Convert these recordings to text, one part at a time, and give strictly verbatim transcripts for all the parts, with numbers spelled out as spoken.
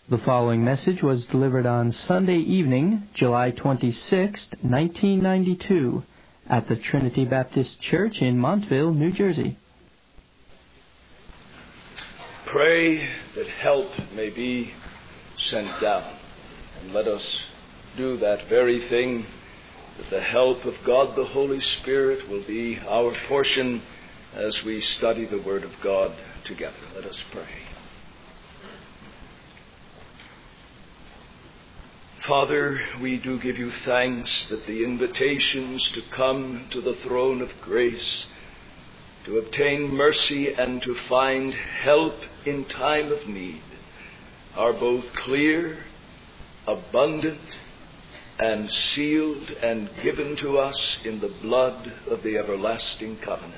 The following message was delivered on Sunday evening, July twenty-sixth, nineteen ninety-two, at the Trinity Baptist Church in Montville, New Jersey. Pray that help may be sent down, and let us do that very thing, that the help of God the Holy Spirit will be our portion as we study the Word of God together. Let us pray. Father, we do give you thanks that the invitations to come to the throne of grace, to obtain mercy and to find help in time of need, are both clear, abundant, and sealed and given to us in the blood of the everlasting covenant.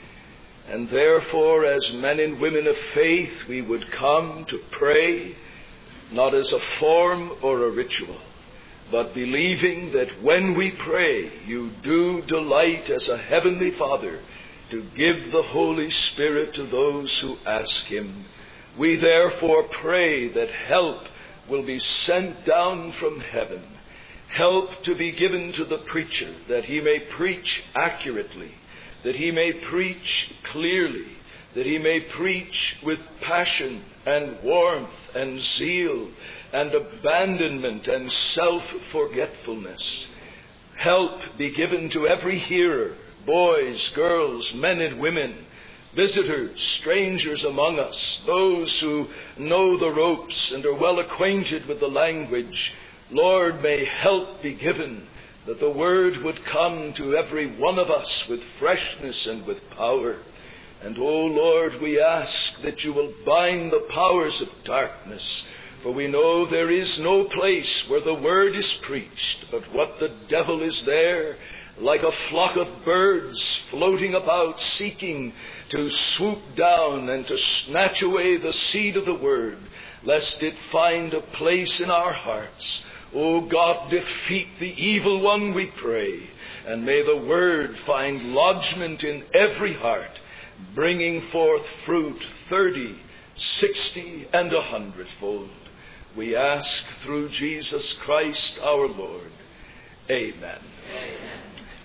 And therefore, as men and women of faith, we would come to pray, not as a form or a ritual, but believing that when we pray, you do delight as a heavenly Father to give the Holy Spirit to those who ask him. We therefore pray that help will be sent down from heaven, help to be given to the preacher, that he may preach accurately, that he may preach clearly, that he may preach with passion and warmth and zeal and abandonment and self-forgetfulness. Help be given to every hearer, boys, girls, men and women, visitors, strangers among us, those who know the ropes and are well acquainted with the language. Lord, may help be given, that the word would come to every one of us with freshness and with power. And, O Lord, we ask that you will bind the powers of darkness, for we know there is no place where the word is preached, but what the devil is there, like a flock of birds floating about, seeking to swoop down and to snatch away the seed of the word, lest it find a place in our hearts. O God, defeat the evil one, we pray, and may the word find lodgment in every heart, bringing forth fruit thirty, sixty, and a hundredfold. We ask through Jesus Christ our Lord. Amen. Amen.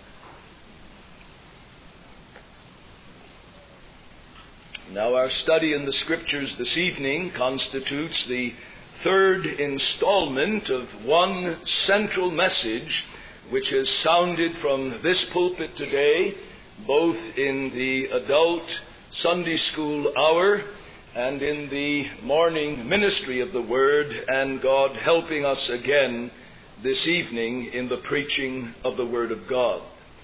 Now our study in the Scriptures this evening constitutes the third installment of one central message which has sounded from this pulpit today, both in the adult Sunday school hour and in the morning ministry of the Word, and God helping us again this evening in the preaching of the Word of God.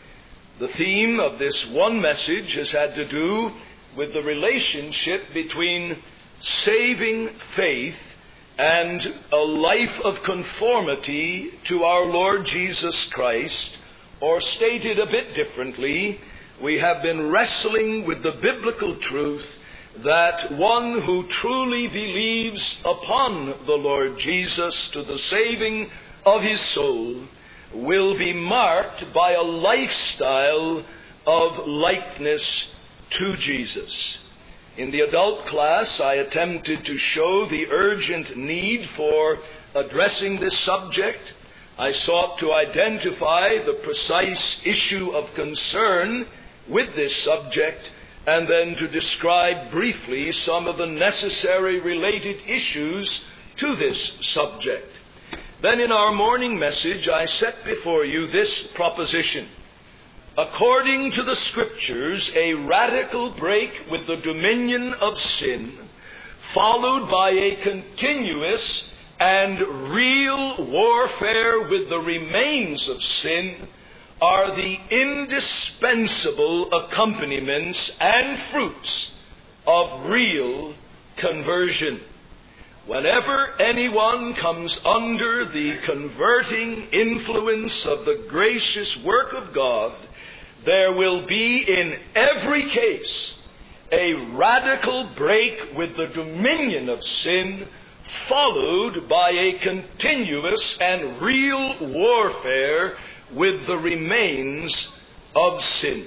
The theme of this one message has had to do with the relationship between saving faith and a life of conformity to our Lord Jesus Christ, or stated a bit differently, we have been wrestling with the biblical truth that one who truly believes upon the Lord Jesus to the saving of his soul will be marked by a lifestyle of likeness to Jesus. In the adult class, I attempted to show the urgent need for addressing this subject. I sought to identify the precise issue of concern with this subject, and then to describe briefly some of the necessary related issues to this subject. Then in our morning message, I set before you this proposition. According to the Scriptures, a radical break with the dominion of sin, followed by a continuous and real warfare with the remains of sin, are the indispensable accompaniments and fruits of real conversion. Whenever anyone comes under the converting influence of the gracious work of God, there will be in every case a radical break with the dominion of sin, followed by a continuous and real warfare with the remains of sin.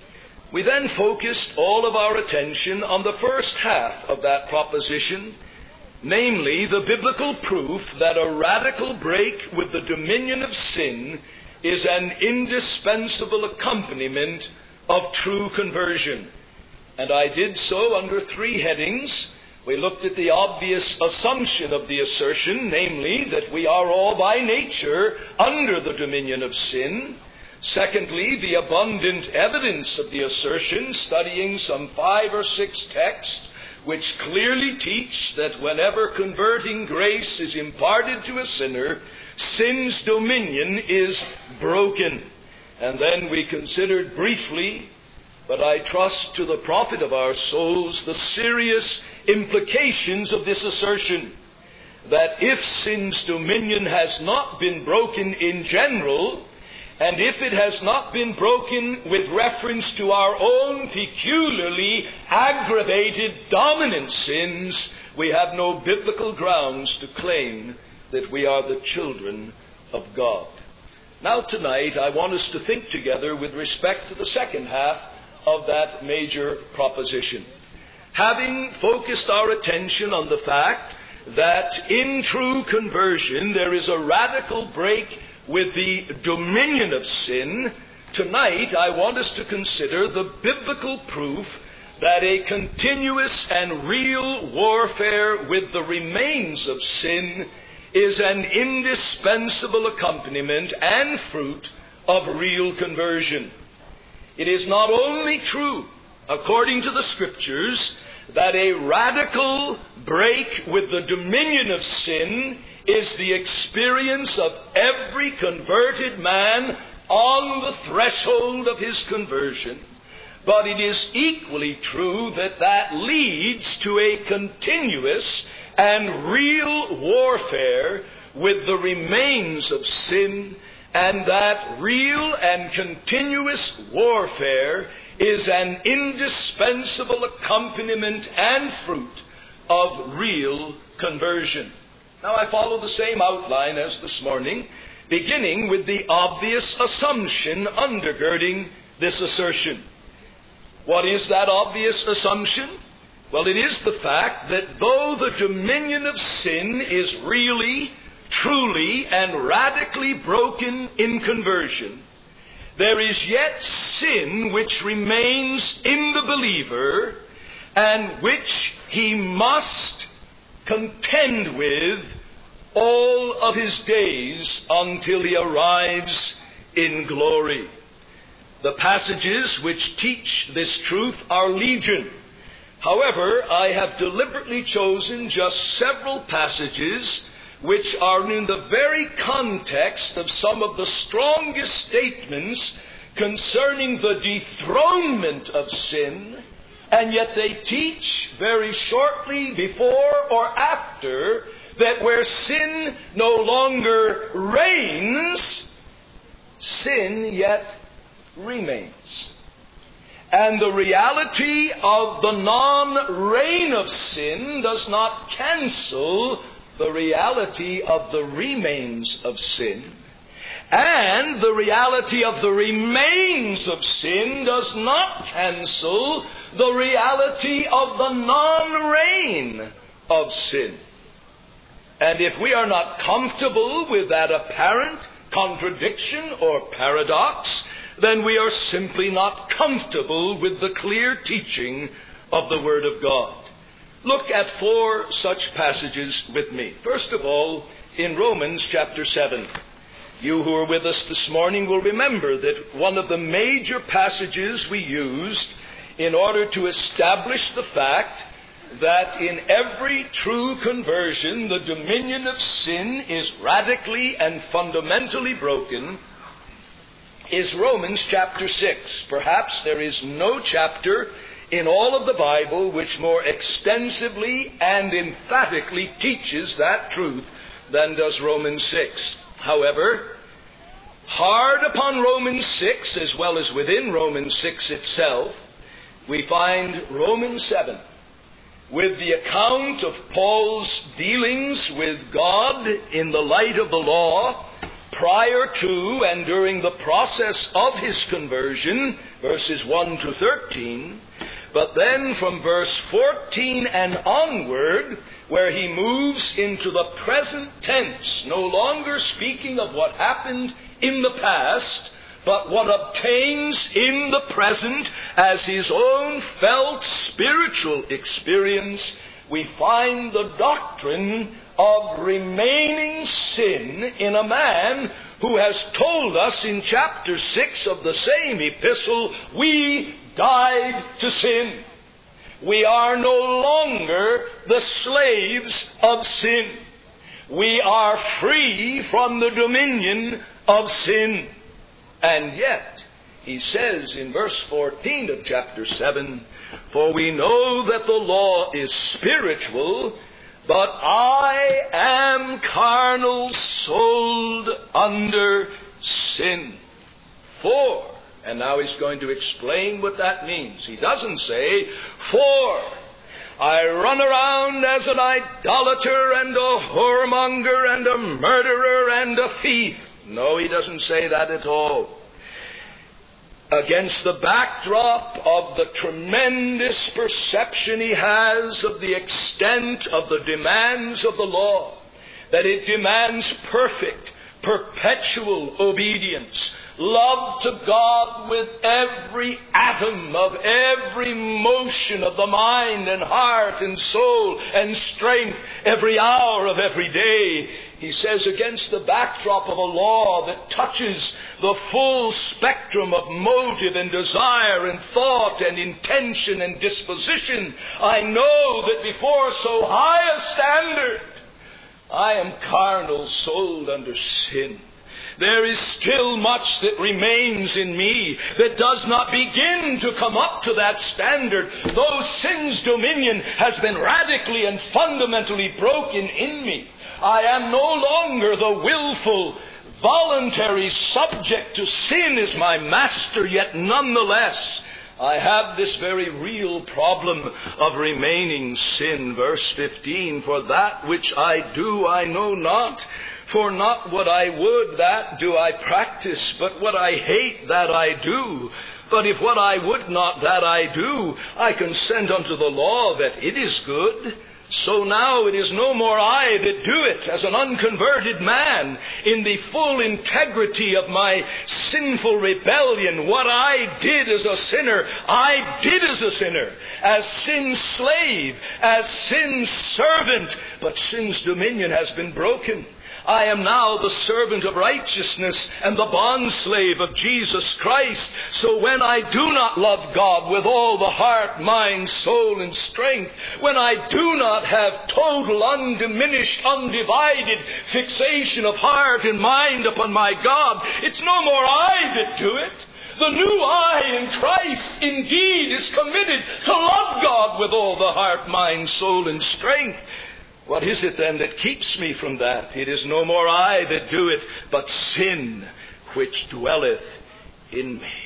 We then focused all of our attention on the first half of that proposition, namely the biblical proof that a radical break with the dominion of sin is an indispensable accompaniment of true conversion. And I did so under three headings. We looked at the obvious assumption of the assertion, namely that we are all by nature under the dominion of sin. Secondly, the abundant evidence of the assertion, studying some five or six texts which clearly teach that whenever converting grace is imparted to a sinner, sin's dominion is broken. And then we considered briefly, but I trust to the profit of our souls, the serious implications of this assertion, that if sin's dominion has not been broken in general, and if it has not been broken with reference to our own peculiarly aggravated dominant sins, we have no biblical grounds to claim that we are the children of God. Now tonight I want us to think together with respect to the second half of that major proposition. Having focused our attention on the fact that in true conversion there is a radical break with the dominion of sin, tonight I want us to consider the biblical proof that a continuous and real warfare with the remains of sin is an indispensable accompaniment and fruit of real conversion. It is not only true, according to the Scriptures, that a radical break with the dominion of sin is the experience of every converted man on the threshold of his conversion, but it is equally true that that leads to a continuous and real warfare with the remains of sin, and that real and continuous warfare is an indispensable accompaniment and fruit of real conversion. Now I follow the same outline as this morning, beginning with the obvious assumption undergirding this assertion. What is that obvious assumption? Well, it is the fact that though the dominion of sin is really, truly, and radically broken in conversion, there is yet sin which remains in the believer and which he must contend with all of his days until he arrives in glory. The passages which teach this truth are legion. However, I have deliberately chosen just several passages which are in the very context of some of the strongest statements concerning the dethronement of sin, and yet they teach very shortly before or after that where sin no longer reigns, sin yet remains. And the reality of the non-reign of sin does not cancel the reality of the remains of sin. And the reality of the remains of sin does not cancel the reality of the non-reign of sin. And if we are not comfortable with that apparent contradiction or paradox, then we are simply not comfortable with the clear teaching of the Word of God. Look at four such passages with me. First of all, in Romans chapter seven. You who are with us this morning will remember that one of the major passages we used in order to establish the fact that in every true conversion the dominion of sin is radically and fundamentally broken is Romans chapter six. Perhaps there is no chapter in all of the Bible which more extensively and emphatically teaches that truth than does Romans six. However, hard upon Romans six, as well as within Romans six itself, we find Romans seven, with the account of Paul's dealings with God in the light of the law, prior to and during the process of his conversion, verses one to thirteen, But then from verse fourteen and onward, where he moves into the present tense, no longer speaking of what happened in the past, but what obtains in the present as his own felt spiritual experience, we find the doctrine of remaining sin in a man who has told us in chapter six of the same epistle, we died to sin. We are no longer the slaves of sin. We are free from the dominion of sin. And yet, he says in verse fourteen of chapter seven, for we know that the law is spiritual, but I am carnal, sold under sin. For, and now he's going to explain what that means. He doesn't say, for I run around as an idolater and a whoremonger and a murderer and a thief. No, he doesn't say that at all. Against the backdrop of the tremendous perception he has of the extent of the demands of the law, that it demands perfect, perpetual obedience, love to God with every atom of every motion of the mind and heart and soul and strength, every hour of every day. He says, against the backdrop of a law that touches the full spectrum of motive and desire and thought and intention and disposition, I know that before so high a standard, I am carnal, sold under sin. There is still much that remains in me that does not begin to come up to that standard, though sin's dominion has been radically and fundamentally broken in me. I am no longer the willful, voluntary subject to sin as my master, yet nonetheless I have this very real problem of remaining sin. Verse fifteen, for that which I do I know not. For not what I would, that do I practice, but what I hate, that I do. But if what I would not, that I do, I consent unto the law that it is good. So now it is no more I that do it as an unconverted man in the full integrity of my sinful rebellion. What I did as a sinner, I did as a sinner, as sin's slave, as sin's servant. But sin's dominion has been broken. I am now the servant of righteousness and the bondslave of Jesus Christ. So when I do not love God with all the heart, mind, soul, and strength, when I do not have total, undiminished, undivided fixation of heart and mind upon my God, it's no more I that do it. The new I in Christ indeed is committed to love God with all the heart, mind, soul, and strength. What is it then that keeps me from that? It is no more I that do it, but sin which dwelleth in me.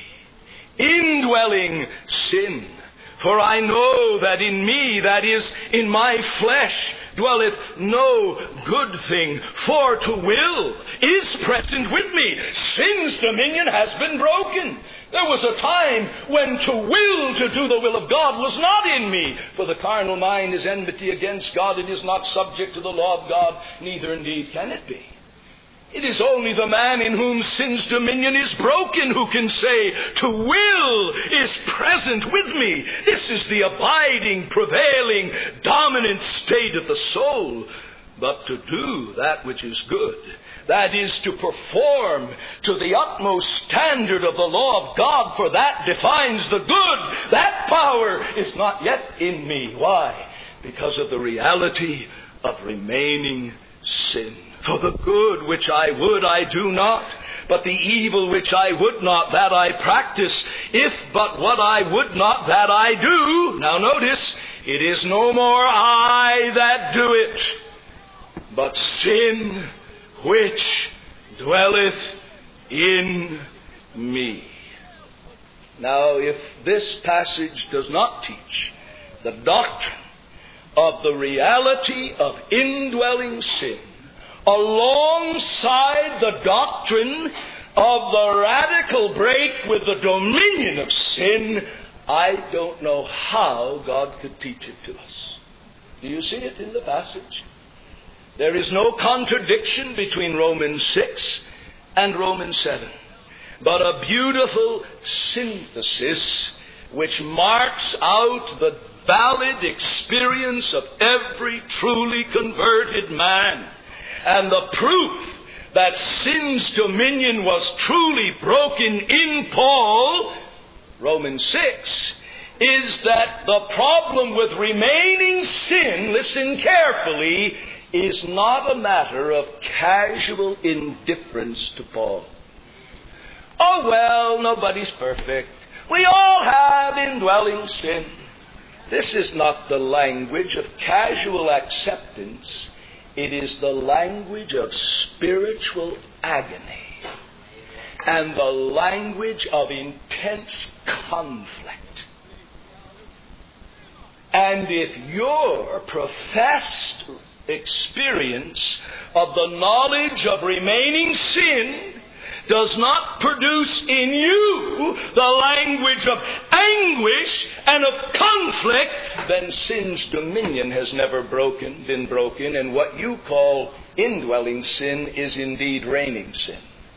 Indwelling sin. For I know that in me, that is, in my flesh, dwelleth no good thing. For to will is present with me. Sin's dominion has been broken. There was a time when to will to do the will of God was not in me. For the carnal mind is enmity against God. It is not subject to the law of God, neither indeed can it be. It is only the man in whom sin's dominion is broken who can say, to will is present with me. This is the abiding, prevailing, dominant state of the soul. But to do that which is good, that is to perform to the utmost standard of the law of God, for that defines the good. That power is not yet in me. Why? Because of the reality of remaining sin. For the good which I would, I do not. But the evil which I would not, that I practice. If but what I would not, that I do. Now notice, it is no more I that do it, but sin which dwelleth in me. Now, if this passage does not teach the doctrine of the reality of indwelling sin, alongside the doctrine of the radical break with the dominion of sin, I don't know how God could teach it to us. Do you see it in the passage? There is no contradiction between Romans six and Romans seven, but a beautiful synthesis which marks out the valid experience of every truly converted man, and the proof that sin's dominion was truly broken in Paul, Romans six, is that the problem with remaining sin, listen carefully, is not a matter of casual indifference to Paul. Oh, well, nobody's perfect. We all have indwelling sin. This is not the language of casual acceptance. It is the language of spiritual agony and the language of intense conflict. And if your professed experience of the knowledge of remaining sin does not produce in you the language of anguish and of conflict, then sin's dominion has never broken, been broken, and what you call indwelling sin is indeed reigning sin.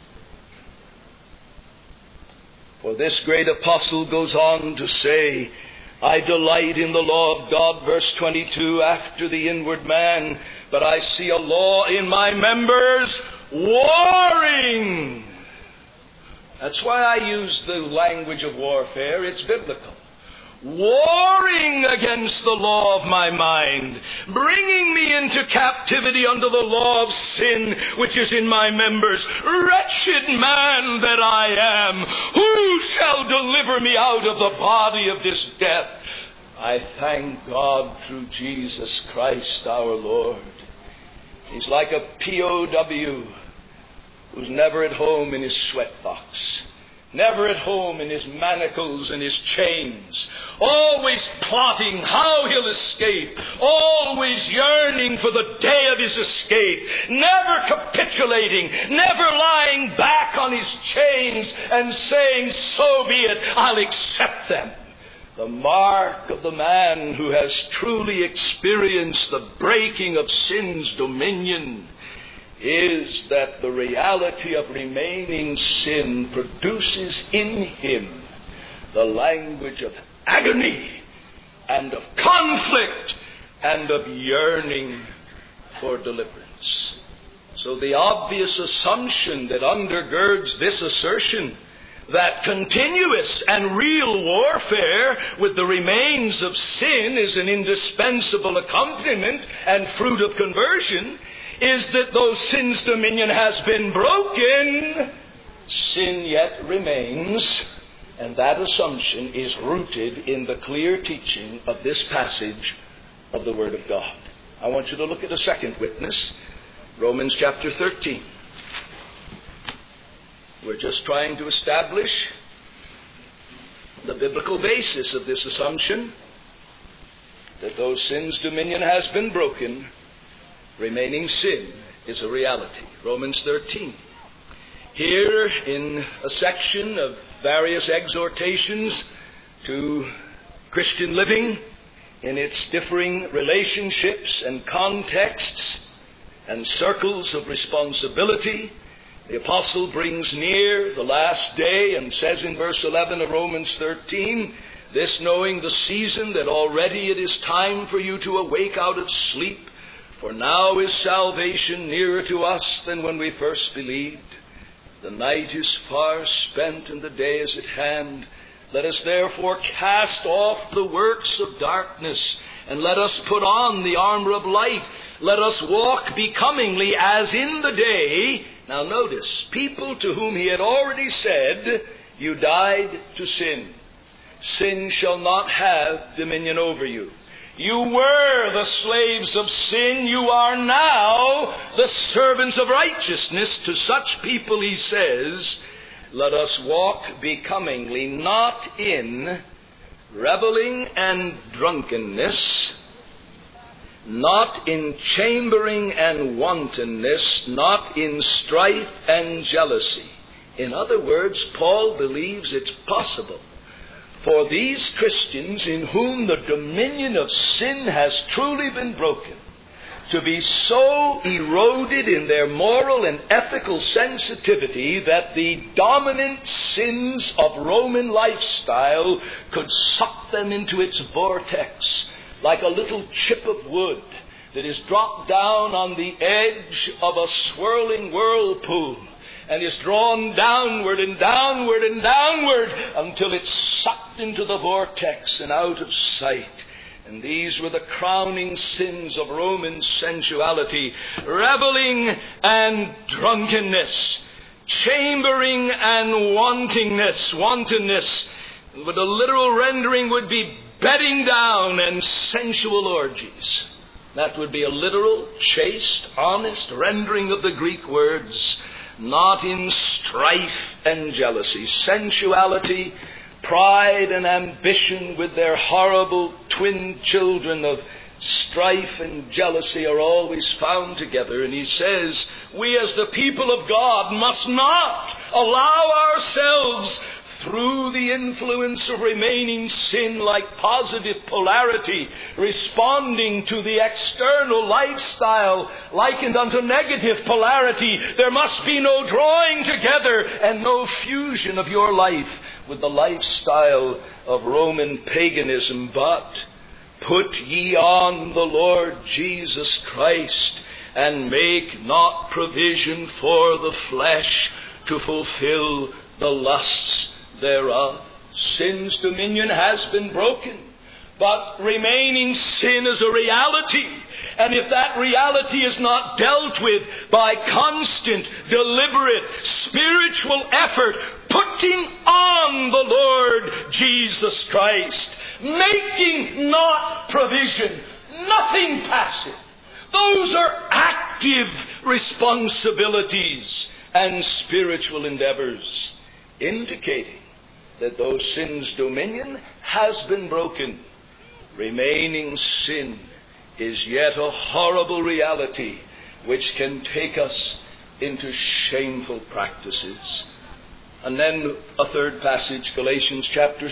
For this great apostle goes on to say, I delight in the law of God, verse twenty-two, after the inward man, but I see a law in my members, warring. That's why I use the language of warfare. It's biblical. Warring against the law of my mind, bringing me into captivity under the law of sin which is in my members. Wretched man that I am, who shall deliver me out of the body of this death? I thank God through Jesus Christ our Lord. He's like a P O W who's never at home in his sweatbox, never at home in his manacles and his chains, always plotting how he'll escape, always yearning for the day of his escape, never capitulating, never lying back on his chains and saying, so be it, I'll accept them. The mark of the man who has truly experienced the breaking of sin's dominion is that the reality of remaining sin produces in him the language of agony and of conflict and of yearning for deliverance. So the obvious assumption that undergirds this assertion, that continuous and real warfare with the remains of sin is an indispensable accompaniment and fruit of conversion, is that though sin's dominion has been broken, sin yet remains. And that assumption is rooted in the clear teaching of this passage of the Word of God. I want you to look at a second witness, Romans chapter thirteen. We're just trying to establish the biblical basis of this assumption, that though sin's dominion has been broken, remaining sin is a reality. Romans thirteen. Here, in a section of various exhortations to Christian living in its differing relationships and contexts and circles of responsibility, the apostle brings near the last day and says in verse eleven of Romans thirteen, this knowing the season that already it is time for you to awake out of sleep, for now is salvation nearer to us than when we first believed. The night is far spent and the day is at hand. Let us therefore cast off the works of darkness and let us put on the armor of light. Let us walk becomingly as in the day. Now notice, people to whom he had already said, you died to sin. Sin shall not have dominion over you. You were the slaves of sin. You are now the servants of righteousness. To such people he says, let us walk becomingly, not in reveling and drunkenness, not in chambering and wantonness, not in strife and jealousy. In other words, Paul believes it's possible for these Christians in whom the dominion of sin has truly been broken to be so eroded in their moral and ethical sensitivity that the dominant sins of Roman lifestyle could suck them into its vortex like a little chip of wood that is dropped down on the edge of a swirling whirlpool and is drawn downward and downward and downward until it's sucked into the vortex and out of sight. And these were the crowning sins of Roman sensuality: reveling and drunkenness, chambering and wantingness, wantonness. But the literal rendering would be bedding down and sensual orgies. That would be a literal, chaste, honest rendering of the Greek words, not in strife and jealousy. Sensuality, pride and ambition with their horrible twin children of strife and jealousy are always found together. And he says, we as the people of God must not allow ourselves, through the influence of remaining sin like positive polarity, responding to the external lifestyle likened unto negative polarity. There must be no drawing together and no fusion of your life with the lifestyle of Roman paganism, but put ye on the Lord Jesus Christ, and make not provision for the flesh to fulfill the lusts thereof. Sin's dominion has been broken, but remaining sin is a reality. And if that reality is not dealt with by constant, deliberate, spiritual effort, putting on the Lord Jesus Christ, making not provision, nothing passive. Those are active responsibilities and spiritual endeavors, indicating that though sin's dominion has been broken, remaining sin is yet a horrible reality which can take us into shameful practices. And then a third passage, Galatians chapter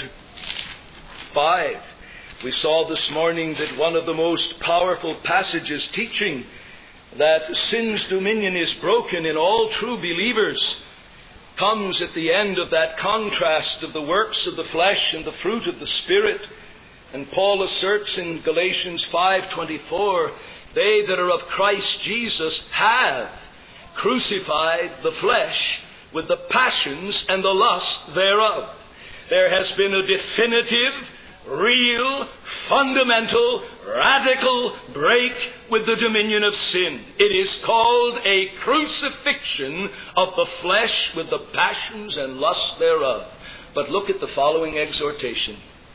five. We saw this morning that one of the most powerful passages teaching that sin's dominion is broken in all true believers comes at the end of that contrast of the works of the flesh and the fruit of the Spirit. And Paul asserts in Galatians five twenty-four, they that are of Christ Jesus have crucified the flesh with the passions and the lust thereof. There has been a definitive, real, fundamental, radical break with the dominion of sin. It is called a crucifixion of the flesh with the passions and lust thereof. But look at the following exhortation.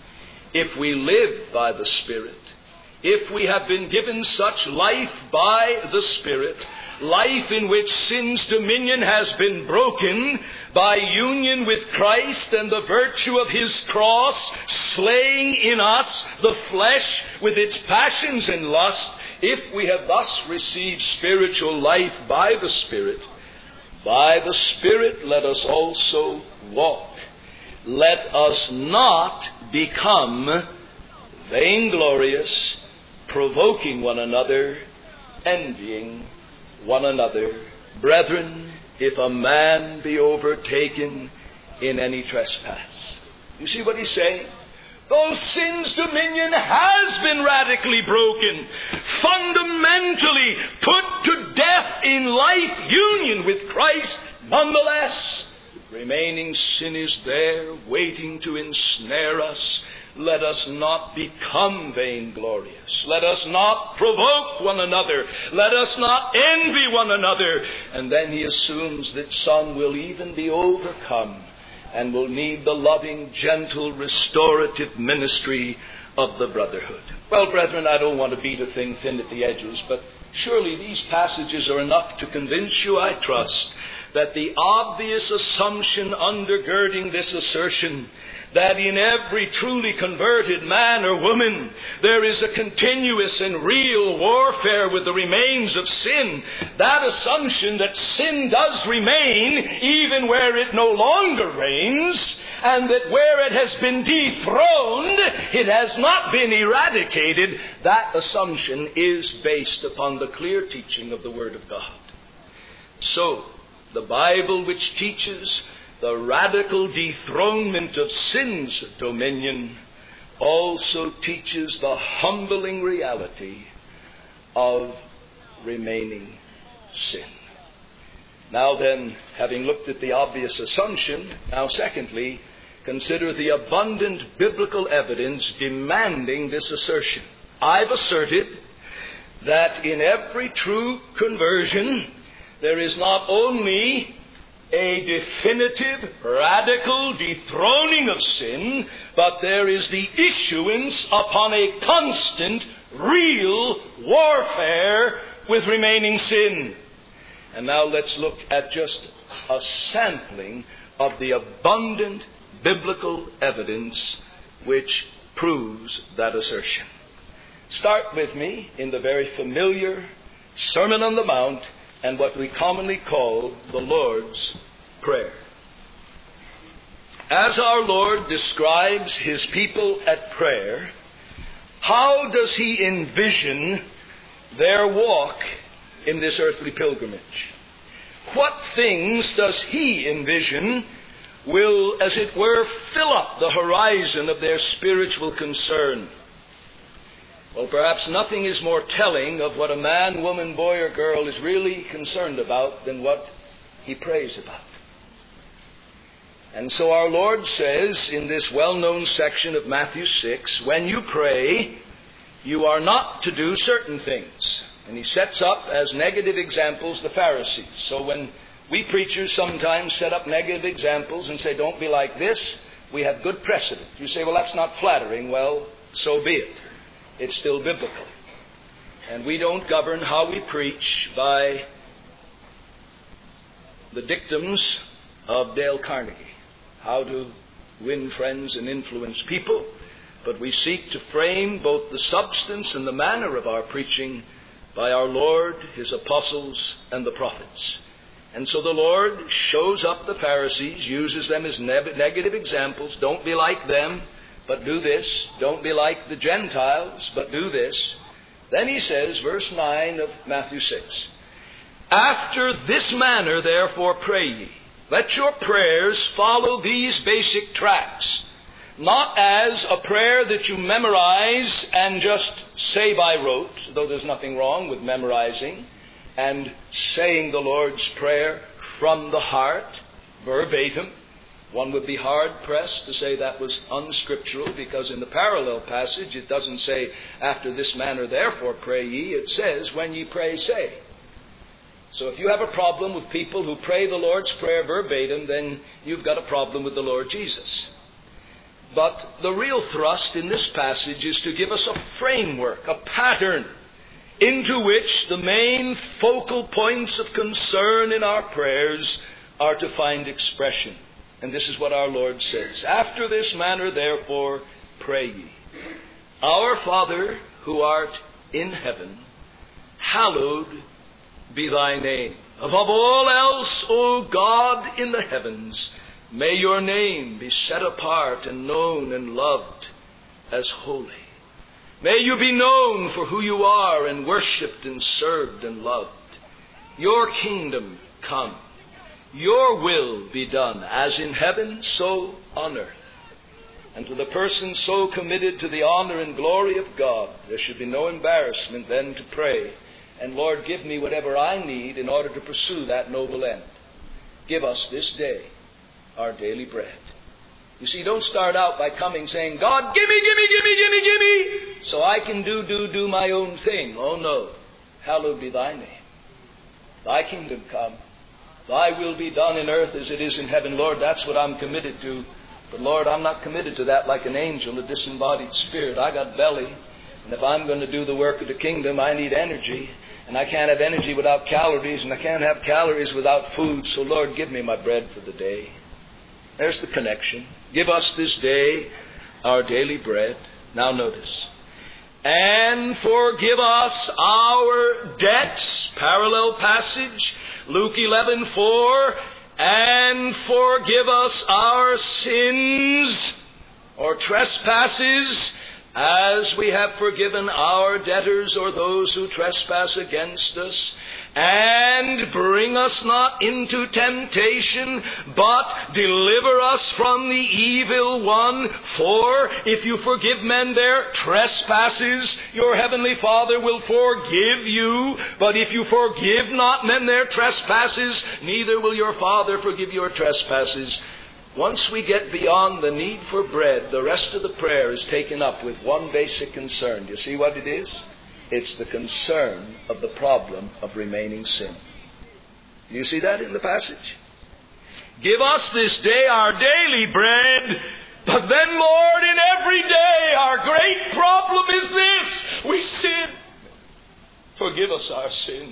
If we live by the Spirit, if we have been given such life by the Spirit, life in which sin's dominion has been broken by union with Christ and the virtue of His cross, slaying in us the flesh with its passions and lust, if we have thus received spiritual life by the Spirit, by the Spirit let us also walk. Let us not become vainglorious, provoking one another, envying one another. Brethren, if a man be overtaken in any trespass. You see what he's saying? Though sin's dominion has been radically broken, fundamentally put to death in life union with Christ, nonetheless, remaining sin is there, waiting to ensnare us. Let us not become vainglorious. Let us not provoke one another. Let us not envy one another. And then he assumes that some will even be overcome and will need the loving, gentle, restorative ministry of the brotherhood. Well, brethren, I don't want to beat a thing thin at the edges, but surely these passages are enough to convince you, I trust, that the obvious assumption undergirding this assertion, that in every truly converted man or woman there is a continuous and real warfare with the remains of sin, that assumption that sin does remain even where it no longer reigns, and that where it has been dethroned, it has not been eradicated, that assumption is based upon the clear teaching of the Word of God. So, the Bible, which teaches the radical dethronement of sin's dominion, also teaches the humbling reality of remaining sin. Now then, having looked at the obvious assumption, now secondly, consider the abundant biblical evidence demanding this assertion. I've asserted that in every true conversion, there is not only a definitive, radical dethroning of sin, but there is the issuance upon a constant, real warfare with remaining sin. And now let's look at just a sampling of the abundant biblical evidence which proves that assertion. Start with me in the very familiar Sermon on the Mount and what we commonly call the Lord's Prayer. As our Lord describes His people at prayer, how does He envision their walk in this earthly pilgrimage? What things does He envision will, as it were, fill up the horizon of their spiritual concern? Well, perhaps nothing is more telling of what a man, woman, boy, or girl is really concerned about than what he prays about. And so our Lord says in this well-known section of Matthew six, when you pray, you are not to do certain things. And He sets up as negative examples the Pharisees. So when we preachers sometimes set up negative examples and say, don't be like this, we have good precedent. You say, well, that's not flattering. Well, so be it. It's still biblical. And we don't govern how we preach by the dictums of Dale Carnegie, how to win friends and influence people, but we seek to frame both the substance and the manner of our preaching by our Lord, His apostles, and the prophets. And so the Lord shows up the Pharisees, uses them as ne- negative examples. Don't be like them, but do this. Don't be like the Gentiles, but do this. Then He says, verse nine of Matthew six, after this manner, therefore, pray ye. Let your prayers follow these basic tracks, not as a prayer that you memorize and just say by rote, though there's nothing wrong with memorizing and saying the Lord's Prayer from the heart, verbatim. One would be hard-pressed to say that was unscriptural, because in the parallel passage it doesn't say, after this manner therefore pray ye. It says, when ye pray, say. So if you have a problem with people who pray the Lord's Prayer verbatim, then you've got a problem with the Lord Jesus. But the real thrust in this passage is to give us a framework, a pattern, into which the main focal points of concern in our prayers are to find expression. And this is what our Lord says. After this manner, therefore, pray ye. Our Father, who art in heaven, hallowed be thy name. Above all else, O God in the heavens, may your name be set apart and known and loved as holy. May you be known for who you are and worshipped and served and loved. Your kingdom come. Your will be done, as in heaven, so on earth. And to the person so committed to the honor and glory of God, there should be no embarrassment then to pray, and Lord, give me whatever I need in order to pursue that noble end. Give us this day our daily bread. You see, don't start out by coming saying, God, give me, give me, give me, give me, give me, so I can do, do, do my own thing. Oh no. Hallowed be thy name. Thy kingdom come. Thy will be done in earth as it is in heaven. Lord, that's what I'm committed to. But Lord, I'm not committed to that like an angel, a disembodied spirit. I got belly. And if I'm going to do the work of the kingdom, I need energy. And I can't have energy without calories, and I can't have calories without food. So, Lord, give me my bread for the day. There's the connection. Give us this day our daily bread. Now notice. And forgive us our debts. Parallel passage. Luke eleven four. And forgive us our sins or trespasses, as we have forgiven our debtors or those who trespass against us. And bring us not into temptation, but deliver us from the evil one. For if you forgive men their trespasses, your heavenly Father will forgive you. But if you forgive not men their trespasses, neither will your Father forgive your trespasses. Once we get beyond the need for bread, the rest of the prayer is taken up with one basic concern. Do you see what it is? It's the concern of the problem of remaining sin. Do you see that in the passage? Give us this day our daily bread. But then, Lord, in every day our great problem is this: we sin. Forgive us our sins.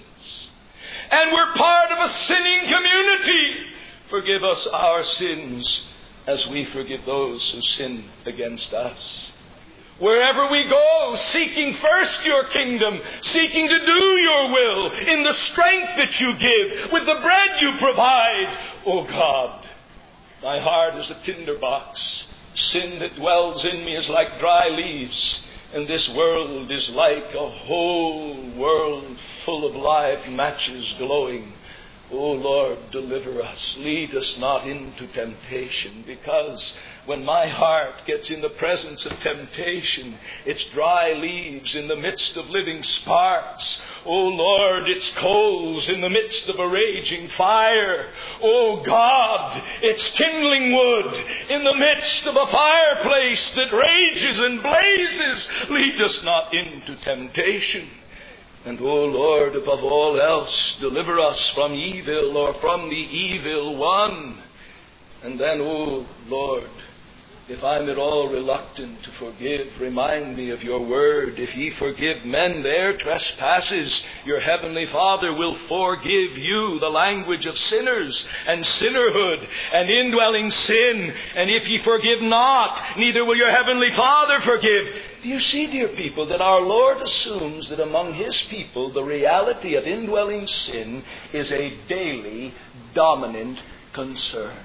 And we're part of a sinning community. Forgive us our sins as we forgive those who sin against us. Wherever we go, seeking first your kingdom, seeking to do your will in the strength that you give, with the bread you provide. Oh God, my heart is a tinderbox. Sin that dwells in me is like dry leaves, and this world is like a whole world full of live matches glowing. Oh Lord, deliver us. Lead us not into temptation, because when my heart gets in the presence of temptation, it's dry leaves in the midst of living sparks. Oh Lord, it's coals in the midst of a raging fire. Oh God, it's kindling wood in the midst of a fireplace that rages and blazes. Lead us not into temptation. And, oh Lord, above all else, deliver us from evil, or from the evil one. And then, oh Lord, if I'm at all reluctant to forgive, remind me of your word. If ye forgive men their trespasses, your heavenly Father will forgive you. The language of sinners and sinnerhood and indwelling sin. And if ye forgive not, neither will your heavenly Father forgive. Do you see, dear people, that our Lord assumes that among His people the reality of indwelling sin is a daily dominant concern?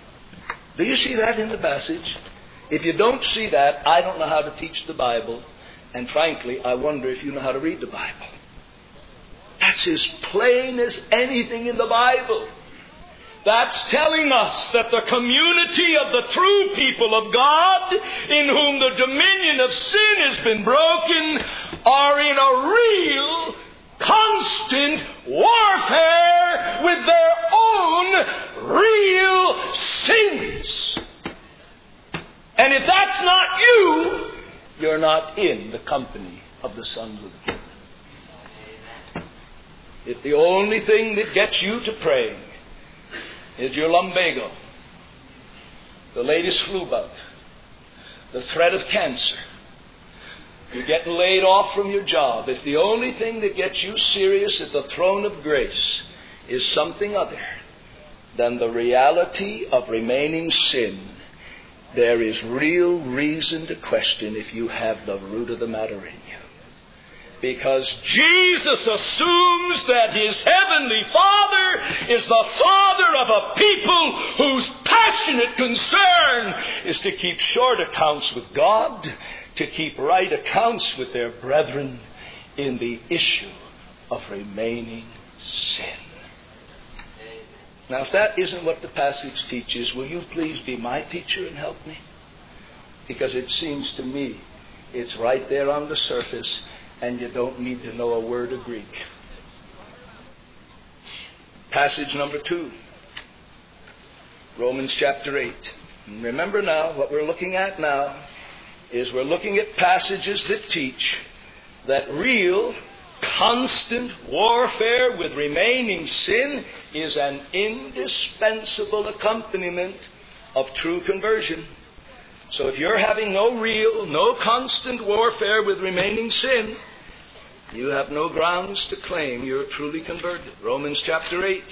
Do you see that in the passage? If you don't see that, I don't know how to teach the Bible. And frankly, I wonder if you know how to read the Bible. That's as plain as anything in the Bible. That's telling us that the community of the true people of God, in whom the dominion of sin has been broken, are in a real, constant warfare with their own real sins. And if that's not you, you're not in the company of the sons of the kingdom. If the only thing that gets you to praying is your lumbago, the latest flu bug, the threat of cancer, you're getting laid off from your job, if the only thing that gets you serious at the throne of grace is something other than the reality of remaining sin, there is real reason to question if you have the root of the matter in you. Because Jesus assumes that His heavenly Father is the Father of a people whose passionate concern is to keep short accounts with God, to keep right accounts with their brethren in the issue of remaining sin. Now, if that isn't what the passage teaches, will you please be my teacher and help me? Because it seems to me it's right there on the surface, and you don't need to know a word of Greek. Passage number two, Romans chapter eight. And remember now, what we're looking at now is we're looking at passages that teach that real, constant warfare with remaining sin is an indispensable accompaniment of true conversion. So if you're having no real, no constant warfare with remaining sin, you have no grounds to claim you're truly converted. Romans chapter eight.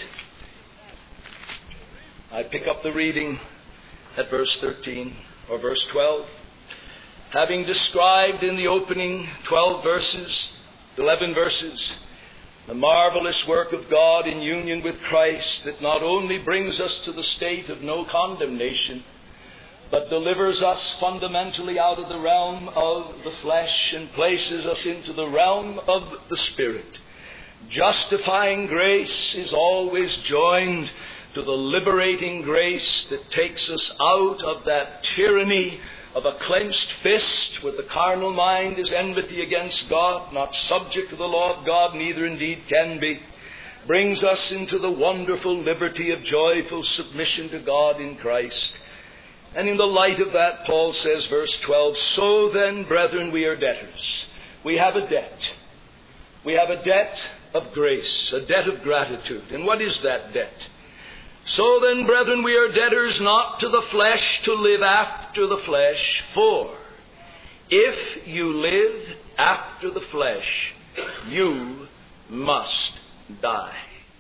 I pick up the reading at verse thirteen or verse twelve. Having described in the opening twelve verses, eleven verses, the marvelous work of God in union with Christ that not only brings us to the state of no condemnation, but delivers us fundamentally out of the realm of the flesh and places us into the realm of the Spirit. Justifying grace is always joined to the liberating grace that takes us out of that tyranny of a clenched fist, where the carnal mind is enmity against God, not subject to the law of God, neither indeed can be, brings us into the wonderful liberty of joyful submission to God in Christ. And in the light of that, Paul says, verse twelve, so then, brethren, we are debtors. We have a debt. We have a debt of grace, a debt of gratitude. And what is that debt? So then, brethren, we are debtors not to the flesh to live after the flesh. For if you live after the flesh, you must die.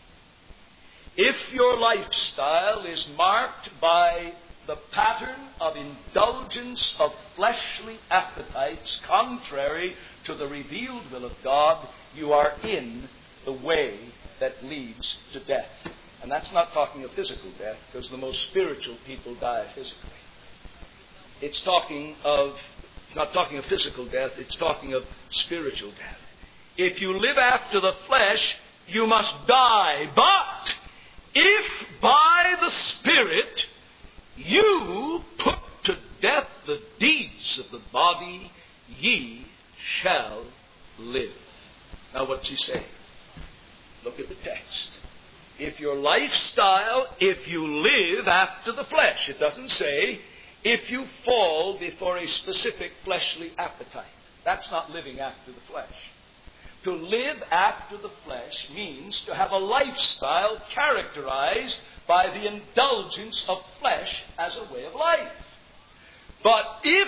If your lifestyle is marked by the pattern of indulgence of fleshly appetites contrary to the revealed will of God, you are in the way that leads to death. And that's not talking of physical death, because the most spiritual people die physically. It's talking of, not talking of physical death, it's talking of spiritual death. If you live after the flesh, you must die. But if by the Spirit you put to death the deeds of the body, ye shall live. Now what's he saying? Look at the text. If your lifestyle, if you live after the flesh, it doesn't say if you fall before a specific fleshly appetite. That's not living after the flesh. To live after the flesh means to have a lifestyle characterized by the indulgence of flesh as a way of life. But if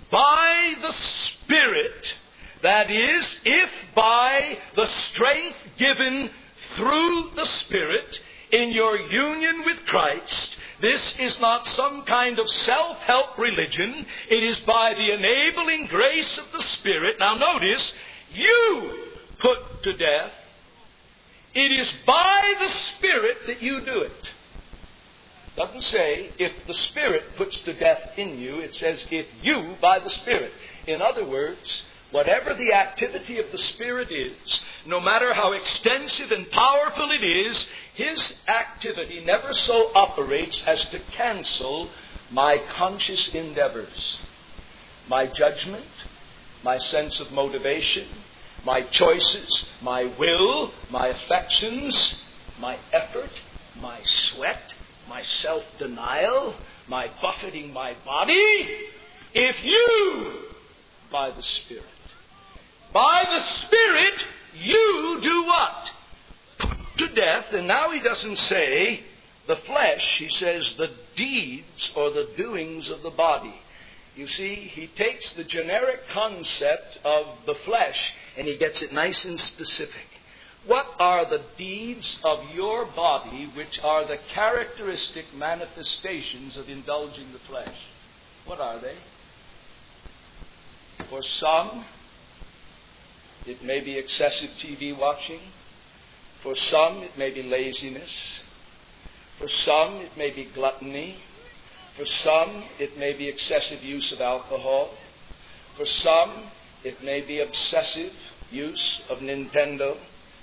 by the Spirit, that is, if by the strength given through the Spirit in your union with Christ, this is not some kind of self-help religion. It is by the enabling grace of the Spirit. Now notice, you put to death. It is by the Spirit that you do it. It doesn't say if the Spirit puts to death in you. It says if you by the Spirit. In other words, whatever the activity of the Spirit is, no matter how extensive and powerful it is, His activity never so operates as to cancel my conscious endeavors, my judgment, my sense of motivation, my choices, my will, my affections, my effort, my sweat, my self-denial, my buffeting my body. If you, by the Spirit, by the Spirit, you do what? Put to death. And now he doesn't say the flesh. He says the deeds or the doings of the body. You see, he takes the generic concept of the flesh and he gets it nice and specific. What are the deeds of your body which are the characteristic manifestations of indulging the flesh? What are they? For some, it may be excessive T V watching. For some, it may be laziness. For some, it may be gluttony. For some, it may be excessive use of alcohol. For some, it may be obsessive use of Nintendo.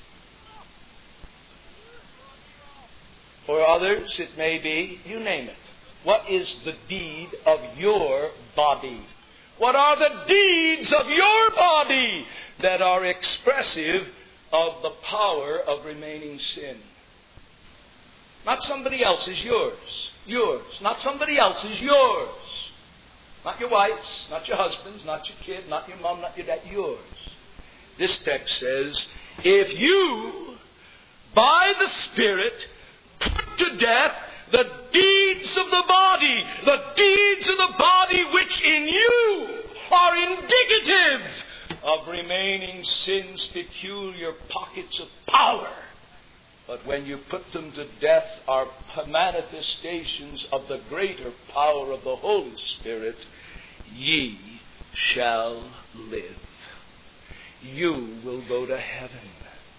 For others, it may be, you name it. What is the deed of your body? What are the deeds of your body that are expressive of the power of remaining sin? Not somebody else's, yours. Yours. Not somebody else's, yours. Not your wife's, not your husband's, not your kid, not your mom, not your dad, yours. This text says, if you, by the Spirit, put to death the deeds of the body, the deeds of the body which in you are indicative of remaining sin's peculiar pockets of power, but when you put them to death are manifestations of the greater power of the Holy Spirit, ye shall live. You will go to heaven.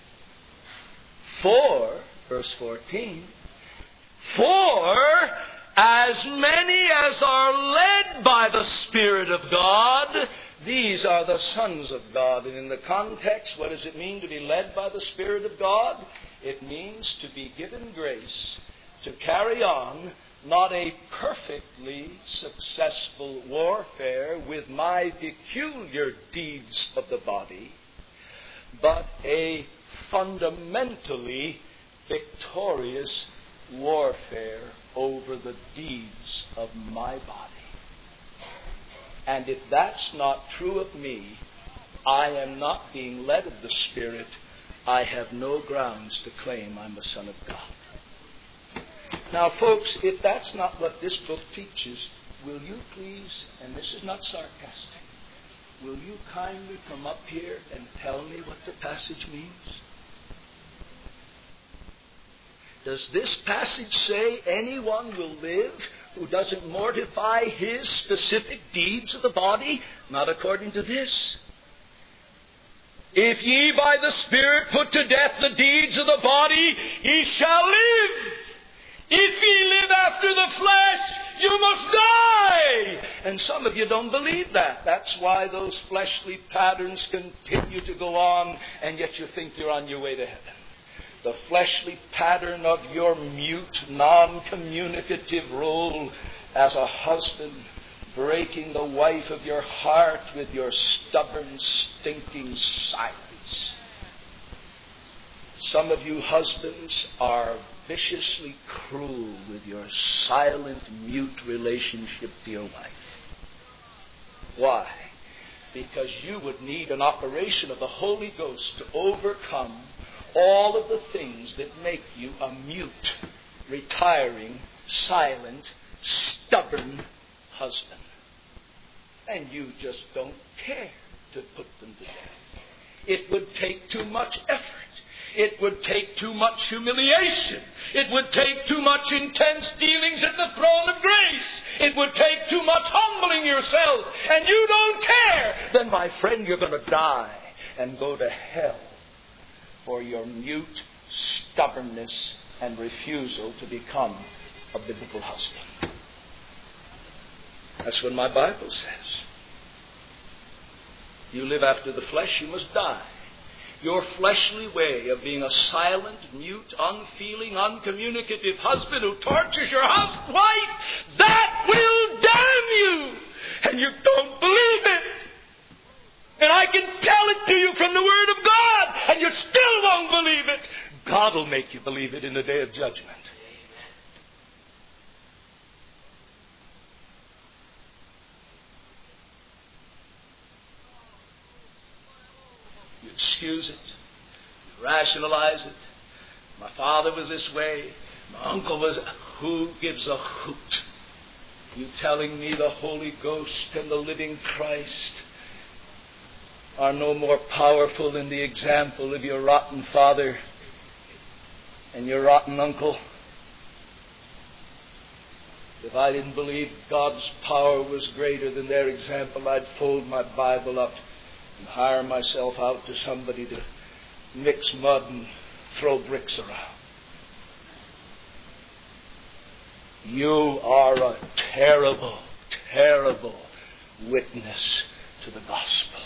For, verse fourteen, for as many as are led by the Spirit of God, these are the sons of God. And in the context, what does it mean to be led by the Spirit of God? It means to be given grace to carry on not a perfectly successful warfare with my peculiar deeds of the body, but a fundamentally victorious warfare over the deeds of my body. And if that's not true of me, I am not being led of the Spirit. I have no grounds to claim I'm a son of God. Now, folks, if that's not what this book teaches, will you please, and this is not sarcastic, will you kindly come up here and tell me what the passage means? Does this passage say anyone will live who doesn't mortify his specific deeds of the body? Not according to this. If ye by the Spirit put to death the deeds of the body, ye shall live. If ye live after the flesh, you must die. And some of you don't believe that. That's why those fleshly patterns continue to go on, and yet you think you're on your way to heaven. The fleshly pattern of your mute, non-communicative role as a husband, breaking the wife of your heart with your stubborn, stinking silence. Some of you husbands are viciously cruel with your silent, mute relationship to your wife. Why? Because you would need an operation of the Holy Ghost to overcome all of the things that make you a mute, retiring, silent, stubborn husband. And you just don't care to put them to death. It would take too much effort. It would take too much humiliation. It would take too much intense dealings at the throne of grace. It would take too much humbling yourself. And you don't care. Then, my friend, you're going to die and go to hell for your mute stubbornness and refusal to become a biblical husband. That's what my Bible says. You live after the flesh, you must die. Your fleshly way of being a silent, mute, unfeeling, uncommunicative husband who tortures your house wife, that will damn you. And you don't believe it. And I can tell it to you from the Word of God, and you still won't believe it. God will make you believe it in the day of judgment. You excuse it. You rationalize it. My father was this way. My uncle was... Who gives a hoot? You telling me the Holy Ghost and the living Christ are no more powerful than the example of your rotten father and your rotten uncle? If I didn't believe God's power was greater than their example, I'd fold my Bible up and hire myself out to somebody to mix mud and throw bricks around. You are a terrible, terrible witness to the gospel.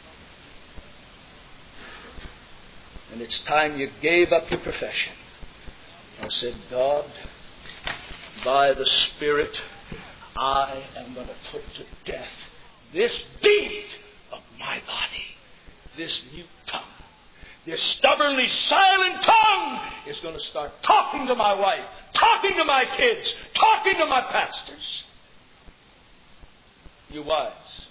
And it's time you gave up your profession. I said, God, by the Spirit, I am going to put to death this deed of my body, this mute tongue. This stubbornly silent tongue is going to start talking to my wife, talking to my kids, talking to my pastors. You wives,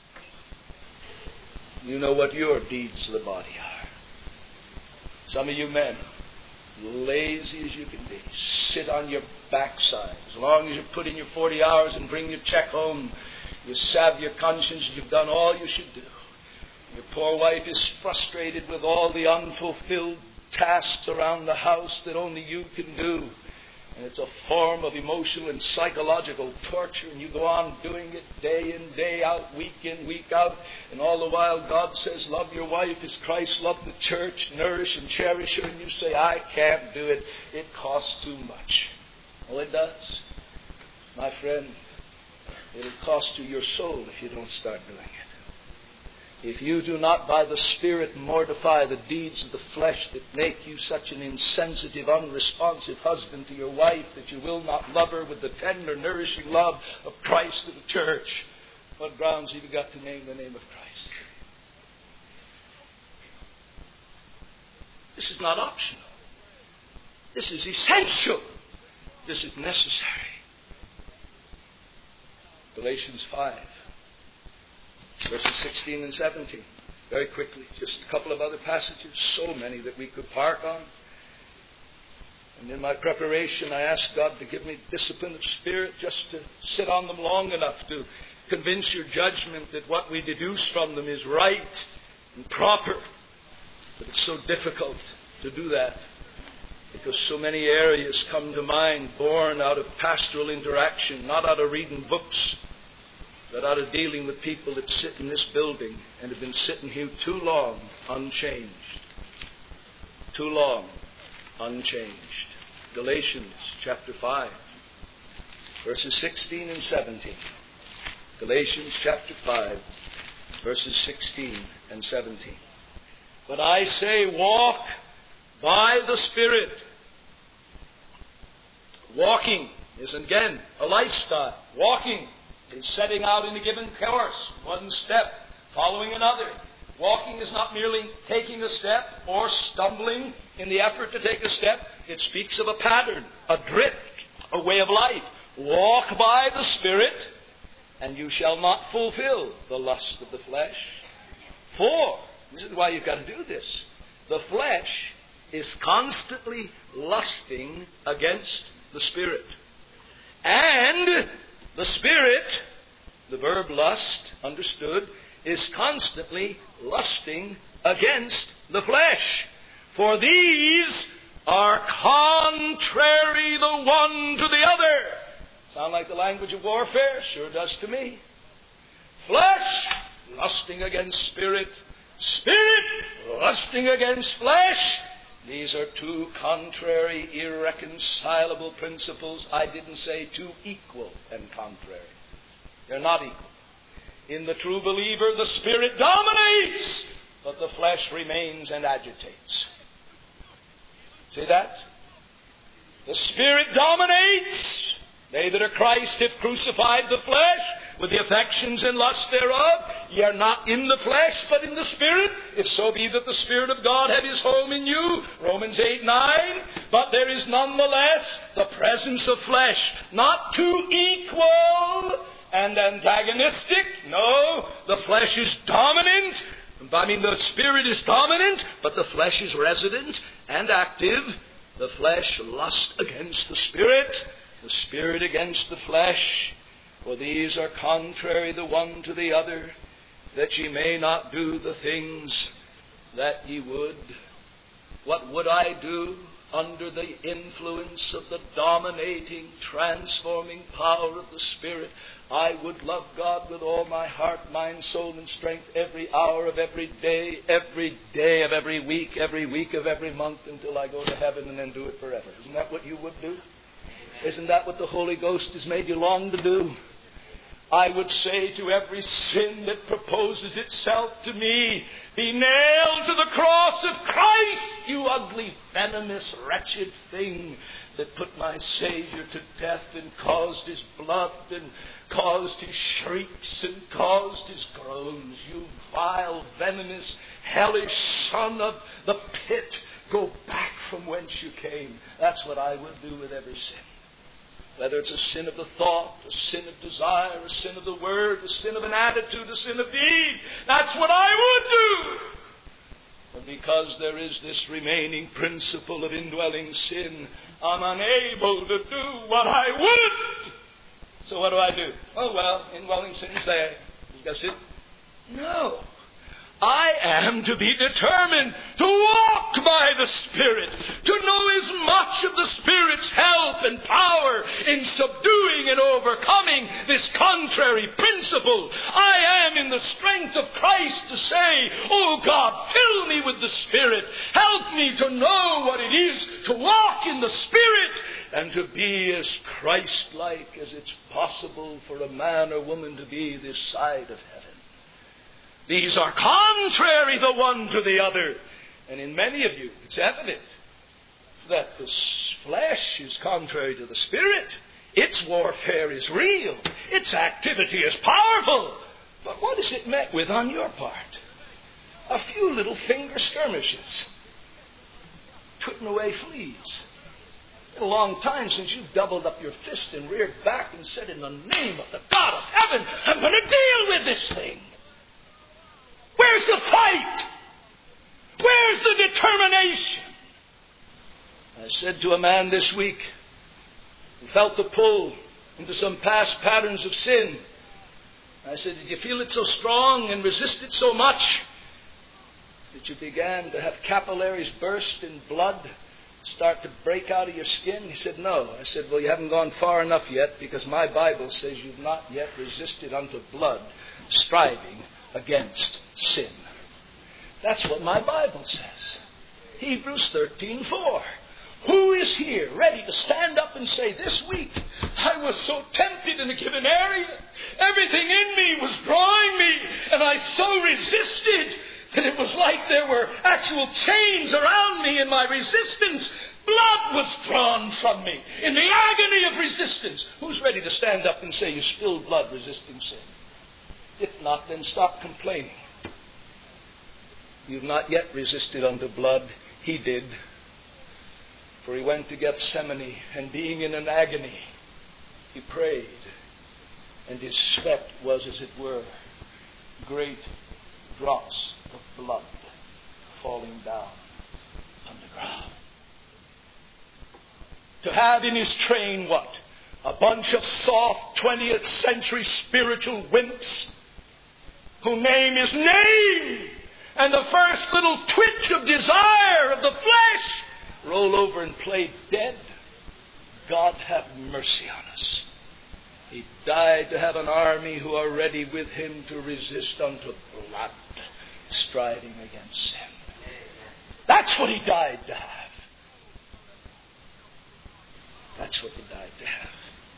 you know what your deeds of the body are. Some of you men, lazy as you can be, sit on your backside. As long as you put in your forty hours and bring your check home, you salve your conscience, you've done all you should do. You poor wife is frustrated with all the unfulfilled tasks around the house that only you can do. And it's a form of emotional and psychological torture, and you go on doing it day in, day out, week in, week out. And all the while God says, love your wife as Christ loved the church, nourish and cherish her. And you say, I can't do it. It costs too much. Oh, it does. My friend, it'll cost you your soul if you don't start doing it. If you do not by the Spirit mortify the deeds of the flesh that make you such an insensitive, unresponsive husband to your wife that you will not love her with the tender, nourishing love of Christ to the church, what grounds have you got to name the name of Christ? This is not optional. This is essential. This is necessary. Galatians five. Verses sixteen and seventeen. Very quickly, just a couple of other passages, so many that we could park on. And in my preparation, I asked God to give me discipline of spirit just to sit on them long enough to convince your judgment that what we deduce from them is right and proper. But it's so difficult to do that because so many areas come to mind born out of pastoral interaction, not out of reading books, but out of dealing with people that sit in this building and have been sitting here too long unchanged. Too long unchanged. Galatians chapter five, verses sixteen and seventeen. Galatians chapter five, verses sixteen and seventeen. But I say, walk by the Spirit. Walking is again a lifestyle. Walking is setting out in a given course, one step following another. Walking is not merely taking a step or stumbling in the effort to take a step. It speaks of a pattern, a drift, a way of life. Walk by the Spirit, and you shall not fulfill the lust of the flesh. For, this is why you've got to do this, the flesh is constantly lusting against the Spirit. And the Spirit, the verb lust, understood, is constantly lusting against the flesh. For these are contrary the one to the other. Sound like the language of warfare? Sure does to me. Flesh lusting against spirit. Spirit lusting against flesh. These are two contrary, irreconcilable principles. I didn't say two equal and contrary. They're not equal. In the true believer, the Spirit dominates, but the flesh remains and agitates. See that? The Spirit dominates. They that are Christ have crucified the flesh with the affections and lusts thereof. Ye are not in the flesh, but in the Spirit, if so be that the Spirit of God have His home in you. Romans eight nine. But there is nonetheless the presence of flesh, not too equal and antagonistic. No, the flesh is dominant. I mean, the Spirit is dominant, but the flesh is resident and active. The flesh lusts against the Spirit, the Spirit against the flesh. For these are contrary the one to the other, that ye may not do the things that ye would. What would I do under the influence of the dominating, transforming power of the Spirit? I would love God with all my heart, mind, soul, and strength every hour of every day, every day of every week, every week of every month until I go to heaven and then do it forever. Isn't that what you would do? Isn't that what the Holy Ghost has made you long to do? I would say to every sin that proposes itself to me, be nailed to the cross of Christ, you ugly, venomous, wretched thing that put my Savior to death and caused His blood and caused His shrieks and caused His groans. You vile, venomous, hellish son of the pit, go back from whence you came. That's what I would do with every sin. Whether it's a sin of the thought, a sin of desire, a sin of the word, a sin of an attitude, a sin of deed. That's what I would do. But because there is this remaining principle of indwelling sin, I'm unable to do what I would. So what do I do? Oh, well, indwelling sin's there. That's it. No. I am to be determined to walk by the Spirit, to know as much of the Spirit's help and power in subduing and overcoming this contrary principle. I am in the strength of Christ to say, "Oh God, fill me with the Spirit. Help me to know what it is to walk in the Spirit and to be as Christ-like as it's possible for a man or woman to be this side of heaven." These are contrary the one to the other. And in many of you, it's evident that the flesh is contrary to the Spirit. Its warfare is real. Its activity is powerful. But what is it met with on your part? A few little finger skirmishes. Twitting away fleas. It's a long time since you've doubled up your fist and reared back and said, "In the name of the God of heaven, I'm going to deal with this thing." Where's the fight? Where's the determination? I said to a man this week who felt the pull into some past patterns of sin, I said, "Did you feel it so strong and resist it so much that you began to have capillaries burst in blood, start to break out of your skin?" He said, "No." I said, "Well, you haven't gone far enough yet, because my Bible says you've not yet resisted unto blood, striving against sin." That's what my Bible says. Hebrews thirteen four. Who is here ready to stand up and say, "This week I was so tempted in a given area. Everything in me was drawing me, and I so resisted that it was like there were actual chains around me in my resistance. Blood was drawn from me in the agony of resistance." Who's ready to stand up and say you spilled blood resisting sin? If not, then stop complaining. You've not yet resisted unto blood. He did. For he went to Gethsemane, and being in an agony, he prayed. And his sweat was, as it were, great drops of blood falling down on the ground. To have in his train what? A bunch of soft twentieth century spiritual wimps who name his name, and the first little twitch of desire of the flesh roll over and play dead. God have mercy on us. He died to have an army who are ready with him to resist unto blood, striving against sin. That's what he died to have. That's what he died to have.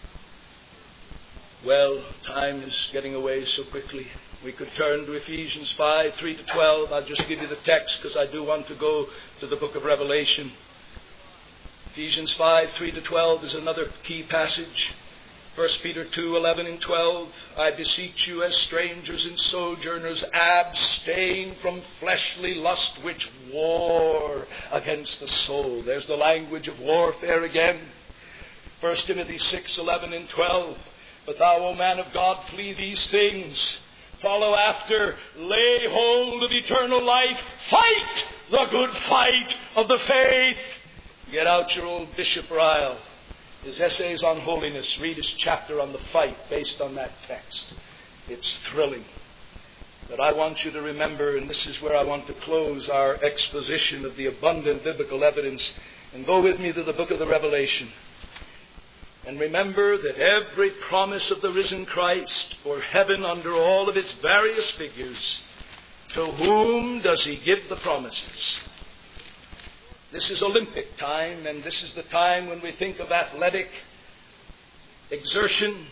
Well, time is getting away so quickly. We could turn to Ephesians five, three to twelve. I'll just give you the text because I do want to go to the book of Revelation. Ephesians five, three to twelve is another key passage. First Peter two, eleven and twelve. I beseech you as strangers and sojourners, abstain from fleshly lust which war against the soul. There's the language of warfare again. First Timothy six, eleven and twelve. But thou, O man of God, flee these things. Follow after, lay hold of eternal life. Fight the good fight of the faith. Get out your old Bishop Ryle. His essays on holiness. Read his chapter on the fight based on that text. It's thrilling. But I want you to remember, and this is where I want to close our exposition of the abundant biblical evidence, and go with me to the book of the Revelation. And remember that every promise of the risen Christ for heaven under all of its various figures, to whom does he give the promises? This is Olympic time, and this is the time when we think of athletic exertion,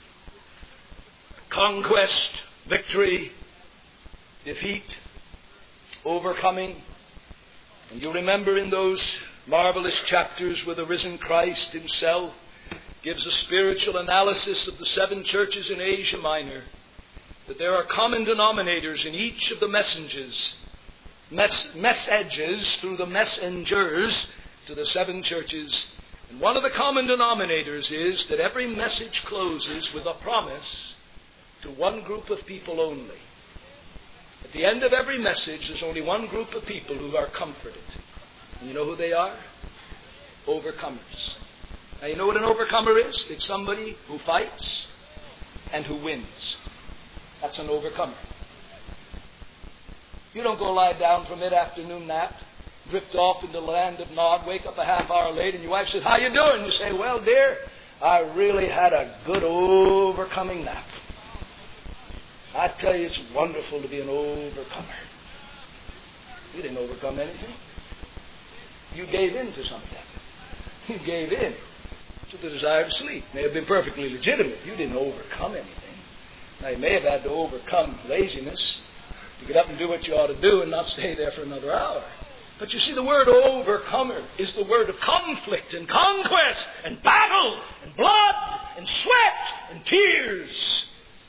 conquest, victory, defeat, overcoming. And you remember in those marvelous chapters where the risen Christ himself gives a spiritual analysis of the seven churches in Asia Minor, that there are common denominators in each of the messengers, mess, messages through the messengers to the seven churches. And one of the common denominators is that every message closes with a promise to one group of people only. At the end of every message, there's only one group of people who are comforted. And you know who they are? Overcomers. Now, you know what an overcomer is? It's somebody who fights and who wins. That's an overcomer. You don't go lie down for a mid-afternoon nap, drift off into the land of Nod, wake up a half hour late, and your wife says, "How you doing?" You say, "Well, dear, I really had a good overcoming nap." I tell you, it's wonderful to be an overcomer. You didn't overcome anything. You gave in to something. You gave in to the desire to sleep. It may have been perfectly legitimate. You didn't overcome anything. Now, you may have had to overcome laziness to get up and do what you ought to do and not stay there for another hour. But you see, the word overcomer is the word of conflict and conquest and battle and blood and sweat and tears.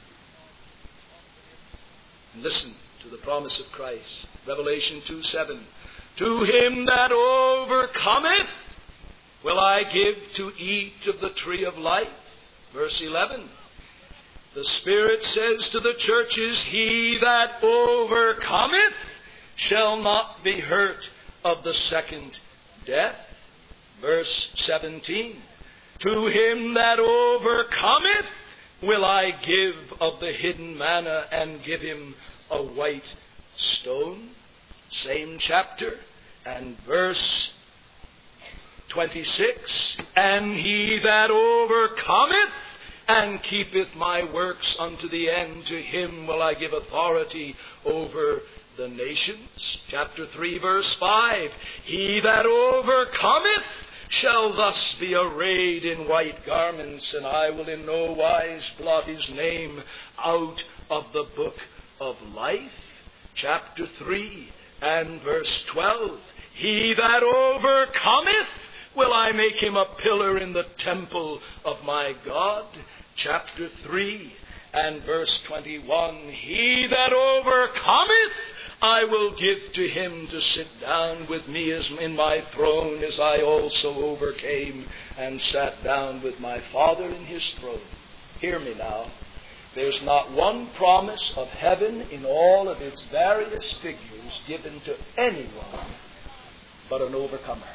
And listen to the promise of Christ. Revelation two seven. To him that overcometh will I give to eat of the tree of life. Verse eleven. The Spirit says to the churches, he that overcometh shall not be hurt of the second death. Verse seventeen. To him that overcometh will I give of the hidden manna and give him a white stone. Same chapter and verse twenty-six. And he that overcometh and keepeth my works unto the end, to him will I give authority over the nations. Chapter three, verse five. He that overcometh shall thus be arrayed in white garments, and I will in no wise blot his name out of the book of life. Chapter three and verse twelve. He that overcometh will I make him a pillar in the temple of my God. Chapter three and verse twenty-one. He that overcometh I will give to him to sit down with me as in my throne, as I also overcame and sat down with my Father in his throne. Hear me now. There's not one promise of heaven in all of its various figures given to anyone but an overcomer.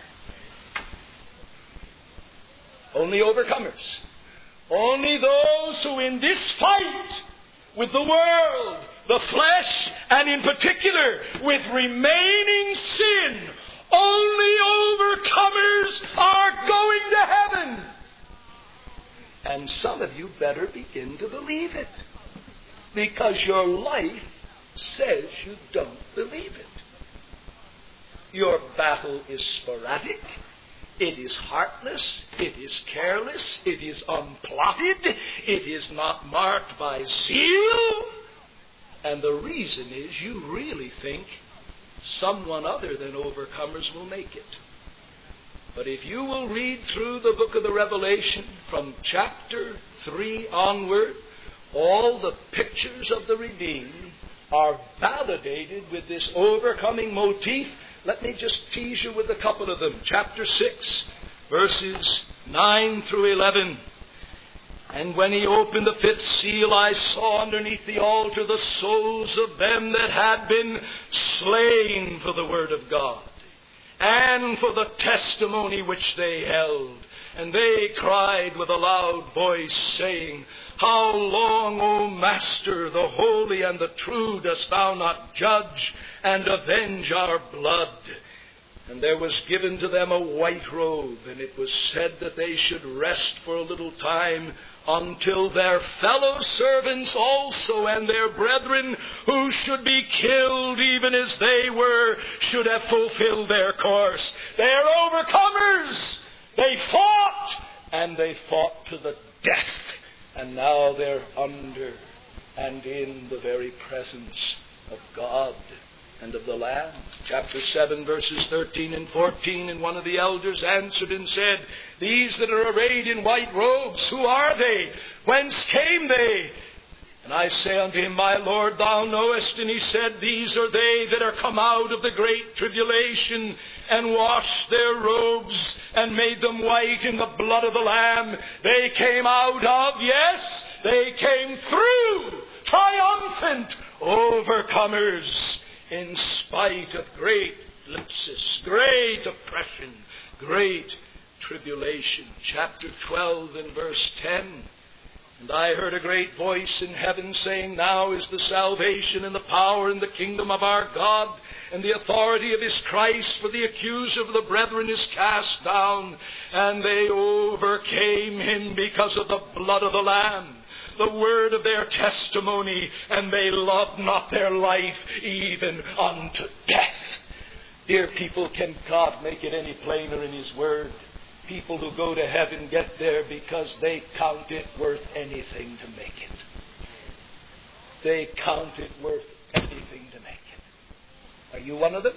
Only overcomers. Only those who in this fight with the world, the flesh, and in particular with remaining sin, only overcomers are going to heaven. And some of you better begin to believe it, because your life says you don't believe it. Your battle is sporadic. It is heartless. It is careless. It is unplotted. It is not marked by zeal. And the reason is you really think someone other than overcomers will make it. But if you will read through the book of the Revelation from chapter three onward, all the pictures of the redeemed are validated with this overcoming motif. Let me just tease you with a couple of them. Chapter six, verses nine through eleven. And when he opened the fifth seal, I saw underneath the altar the souls of them that had been slain for the word of God, and for the testimony which they held. And they cried with a loud voice, saying, How long, O Master, the holy and the true, dost thou not judge and avenge our blood? And there was given to them a white robe, and it was said that they should rest for a little time, until their fellow servants also and their brethren, who should be killed even as they were, should have fulfilled their course. They are overcomers. They fought, and they fought to the death. And now they're under and in the very presence of God and of the Lamb. Chapter seven, verses thirteen and fourteen. And one of the elders answered and said, These that are arrayed in white robes, who are they? Whence came they? And I say unto him, My Lord, thou knowest. And he said, These are they that are come out of the great tribulation, and washed their robes, and made them white in the blood of the Lamb. They came out of, yes, they came through, triumphant, overcomers, in spite of great glimpses, great oppression, great tribulation. Chapter twelve and verse ten. And I heard a great voice in heaven saying, Now is the salvation and the power and the kingdom of our God and the authority of His Christ, for the accuser of the brethren is cast down, and they overcame him because of the blood of the Lamb, the word of their testimony, and they loved not their life even unto death. Dear people, can God make it any plainer in His Word? People who go to heaven get there because they count it worth anything to make it. They count it worth anything to make it. Are you one of them?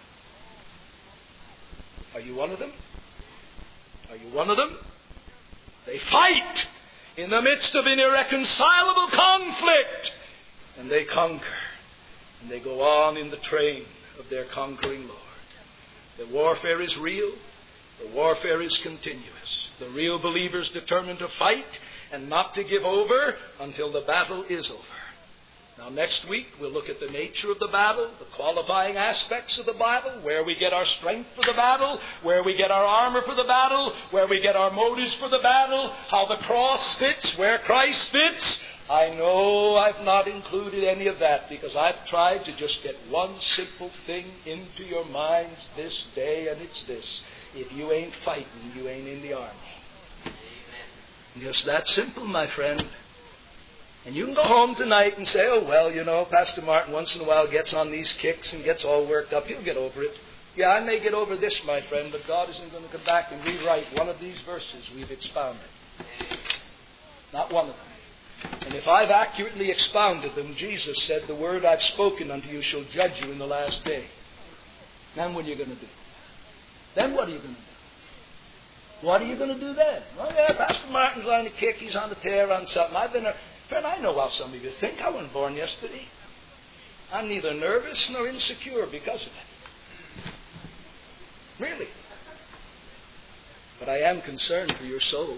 Are you one of them? Are you one of them? They fight in the midst of an irreconcilable conflict, and they conquer, and they go on in the train of their conquering Lord. The warfare is real. The warfare is continuous. The real believers determined to fight and not to give over until the battle is over. Now, next week, we'll look at the nature of the battle, the qualifying aspects of the battle, where we get our strength for the battle, where we get our armor for the battle, where we get our motives for the battle, how the cross fits, where Christ fits. I know I've not included any of that because I've tried to just get one simple thing into your minds this day, and it's this. If you ain't fighting, you ain't in the army. Amen. Just that simple, my friend. And you can go home tonight and say, oh, well, you know, Pastor Martin once in a while gets on these kicks and gets all worked up. He'll get over it. Yeah, I may get over this, my friend, but God isn't going to come back and rewrite one of these verses we've expounded. Not one of them. And if I've accurately expounded them, Jesus said, the word I've spoken unto you shall judge you in the last day. Then what are you going to do? Then what are you going to do? What are you going to do then? Well, yeah, Pastor Martin's on the kick. He's on the tear on something. I've been a friend. I know how some of you think. I wasn't born yesterday. I'm neither nervous nor insecure because of it. Really. But I am concerned for your soul.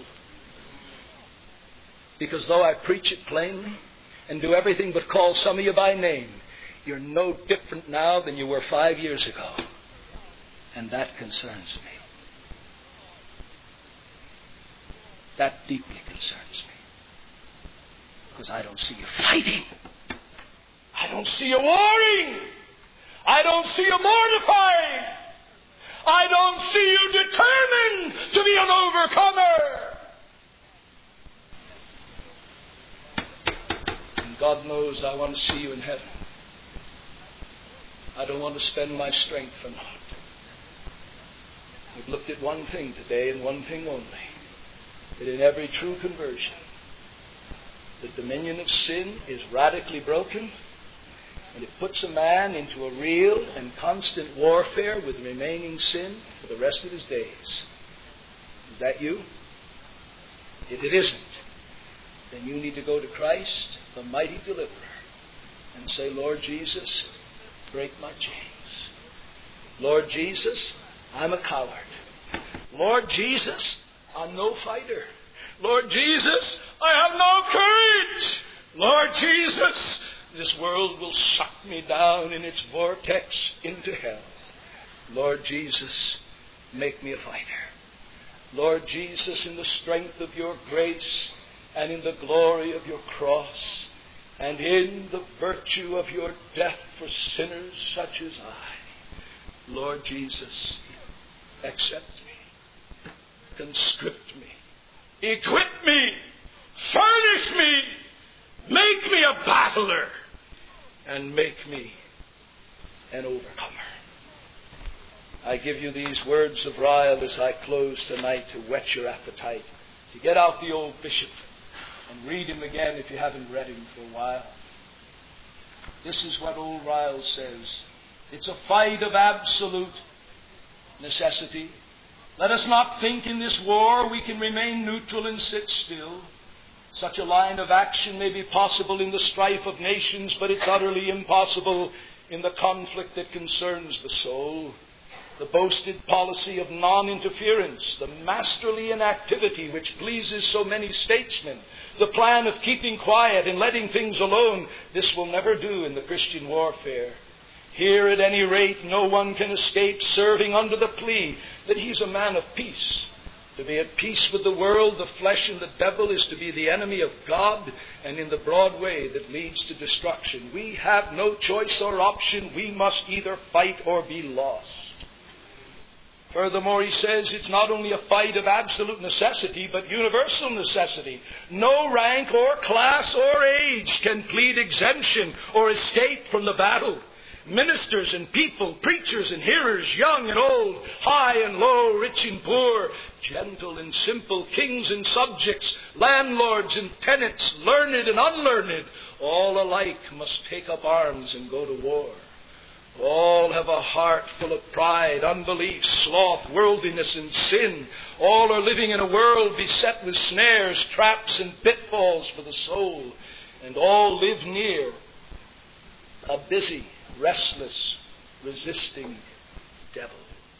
Because though I preach it plainly and do everything but call some of you by name, you're no different now than you were five years ago. And that concerns me. That deeply concerns me. Because I don't see you fighting. I don't see you warring. I don't see you mortifying. I don't see you determined to be an overcomer. And God knows I want to see you in heaven. I don't want to spend my strength for naught. We've looked at one thing today and one thing only. That in every true conversion, the dominion of sin is radically broken, and it puts a man into a real and constant warfare with remaining sin for the rest of his days. Is that you? If it isn't, then you need to go to Christ, the mighty deliverer, and say, Lord Jesus, break my chains. Lord Jesus, I'm a coward. Lord Jesus, I'm no fighter. Lord Jesus, I have no courage. Lord Jesus, this world will suck me down in its vortex into hell. Lord Jesus, make me a fighter. Lord Jesus, in the strength of your grace and in the glory of your cross and in the virtue of your death for sinners such as I, Lord Jesus, accept me, conscript me, equip me, furnish me, make me a battler, and make me an overcomer. I give you these words of Ryle as I close tonight to whet your appetite, to get out the old bishop and read him again if you haven't read him for a while. This is what old Ryle says. It's a fight of absolute necessity. Let us not think in this war we can remain neutral and sit still. Such a line of action may be possible in the strife of nations, but it's utterly impossible in the conflict that concerns the soul. The boasted policy of non-interference, the masterly inactivity which pleases so many statesmen, the plan of keeping quiet and letting things alone, this will never do in the Christian warfare. Here, at any rate, no one can escape serving under the plea that he's a man of peace. To be at peace with the world, the flesh, and the devil is to be the enemy of God, and in the broad way that leads to destruction. We have no choice or option. We must either fight or be lost. Furthermore, he says it's not only a fight of absolute necessity, but universal necessity. No rank or class or age can plead exemption or escape from the battle. Ministers and people, preachers and hearers, young and old, high and low, rich and poor, gentle and simple, kings and subjects, landlords and tenants, learned and unlearned, all alike must take up arms and go to war. All have a heart full of pride, unbelief, sloth, worldliness, and sin. All are living in a world beset with snares, traps, and pitfalls for the soul. And all live near a busy, restless, resisting devil.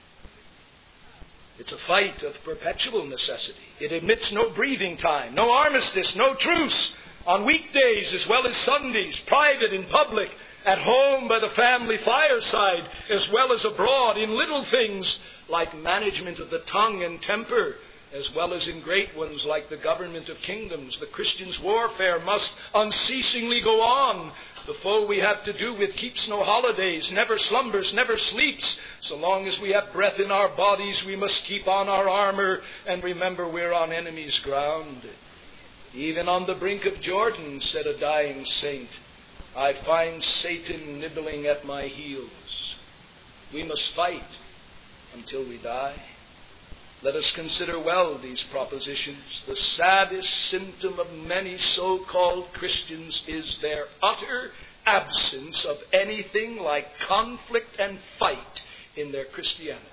It's a fight of perpetual necessity. It admits no breathing time, no armistice, no truce, on weekdays as well as Sundays, private and public, at home by the family fireside, as well as abroad, in little things like management of the tongue and temper, as well as in great ones like the government of kingdoms. The Christian's warfare must unceasingly go on. The foe we have to do with keeps no holidays, never slumbers, never sleeps. So long as we have breath in our bodies, we must keep on our armor and remember we're on enemy's ground. Even on the brink of Jordan, said a dying saint, I find Satan nibbling at my heels. We must fight until we die. Let us consider well these propositions. The saddest symptom of many so-called Christians is their utter absence of anything like conflict and fight in their Christianity.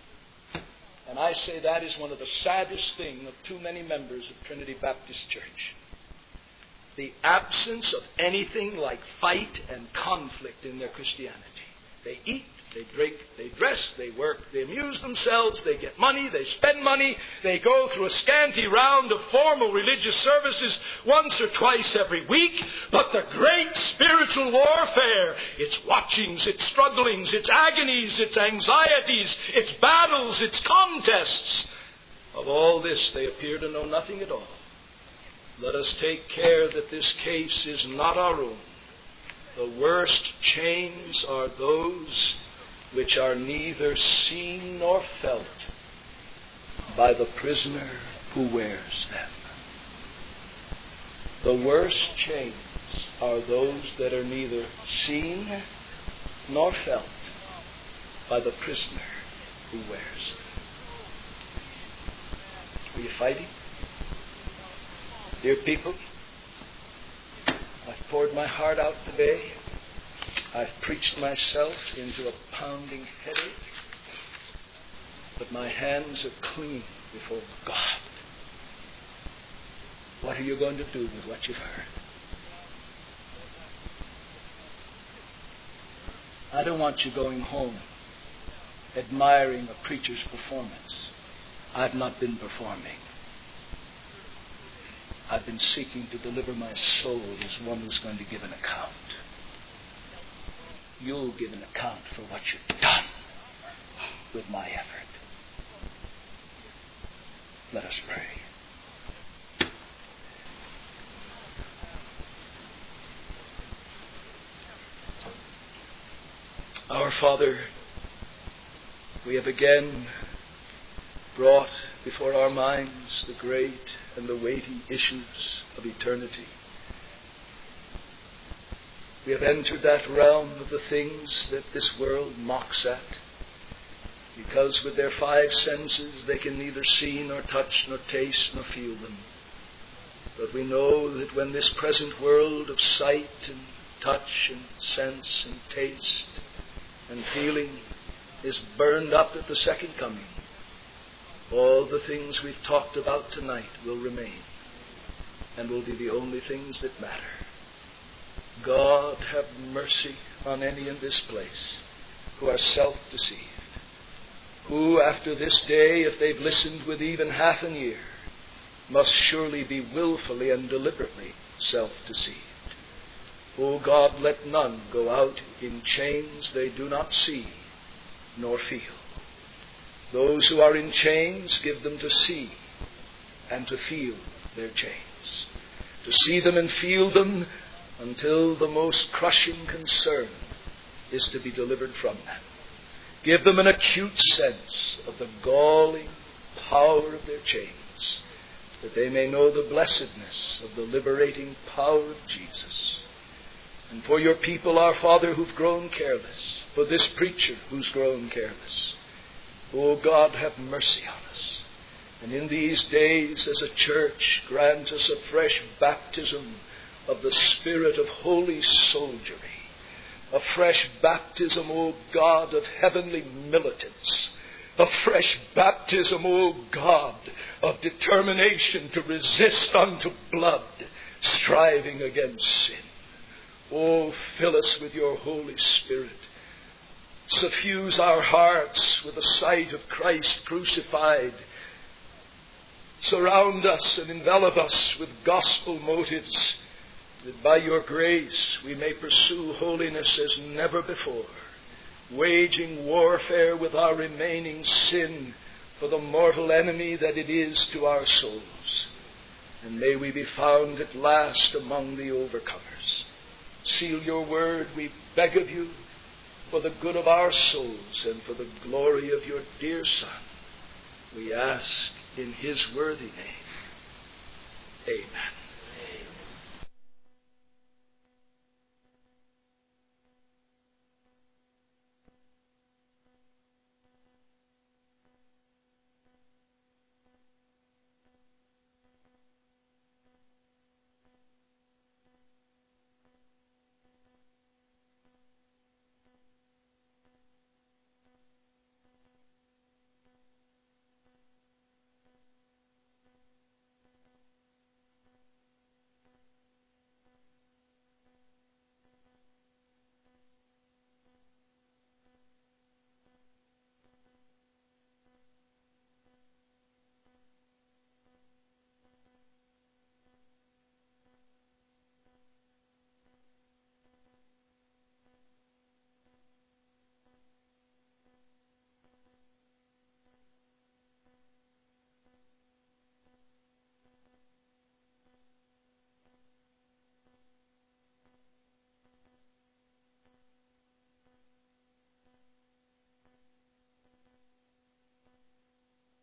And I say that is one of the saddest things of too many members of Trinity Baptist Church. The absence of anything like fight and conflict in their Christianity. They eat, they drink, they dress, they work, they amuse themselves, they get money, they spend money, they go through a scanty round of formal religious services once or twice every week. But the great spiritual warfare, its watchings, its strugglings, its agonies, its anxieties, its battles, its contests, of all this they appear to know nothing at all. Let us take care that this case is not our own. The worst chains are those which are neither seen nor felt by the prisoner who wears them. The worst chains are those that are neither seen nor felt by the prisoner who wears them. Are you fighting? Dear people, I've poured my heart out today. I've preached myself into a pounding headache. But my hands are clean before God. What are you going to do with what you've heard? I don't want you going home admiring a preacher's performance. I've not been performing. I've been seeking to deliver my soul as one who's going to give an account. You'll give an account for what you've done with my effort. Let us pray. Our Father, we have again brought before our minds the great and the weighty issues of eternity. We have entered that realm of the things that this world mocks at, because with their five senses they can neither see nor touch nor taste nor feel them. But we know that when this present world of sight and touch and sense and taste and feeling is burned up at the second coming, all the things we've talked about tonight will remain and will be the only things that matter. God, have mercy on any in this place who are self-deceived, who after this day, if they've listened with even half an ear, must surely be willfully and deliberately self-deceived. O God, let none go out in chains they do not see nor feel. Those who are in chains, give them to see and to feel their chains. To see them and feel them until the most crushing concern is to be delivered from them. Give them an acute sense of the galling power of their chains, that they may know the blessedness of the liberating power of Jesus. And for your people, our Father, who've grown careless, for this preacher who's grown careless, O God, have mercy on us. And in these days, as a church, grant us a fresh baptism of the spirit of holy soldiery, a fresh baptism, O God, of heavenly militants, a fresh baptism, O God, of determination to resist unto blood, striving against sin. Oh, fill us with your Holy Spirit. Suffuse our hearts with the sight of Christ crucified. Surround us and envelop us with gospel motives, that by your grace we may pursue holiness as never before, waging warfare with our remaining sin for the mortal enemy that it is to our souls. And may we be found at last among the overcomers. Seal your word, we beg of you, for the good of our souls and for the glory of your dear Son. We ask in his worthy name. Amen.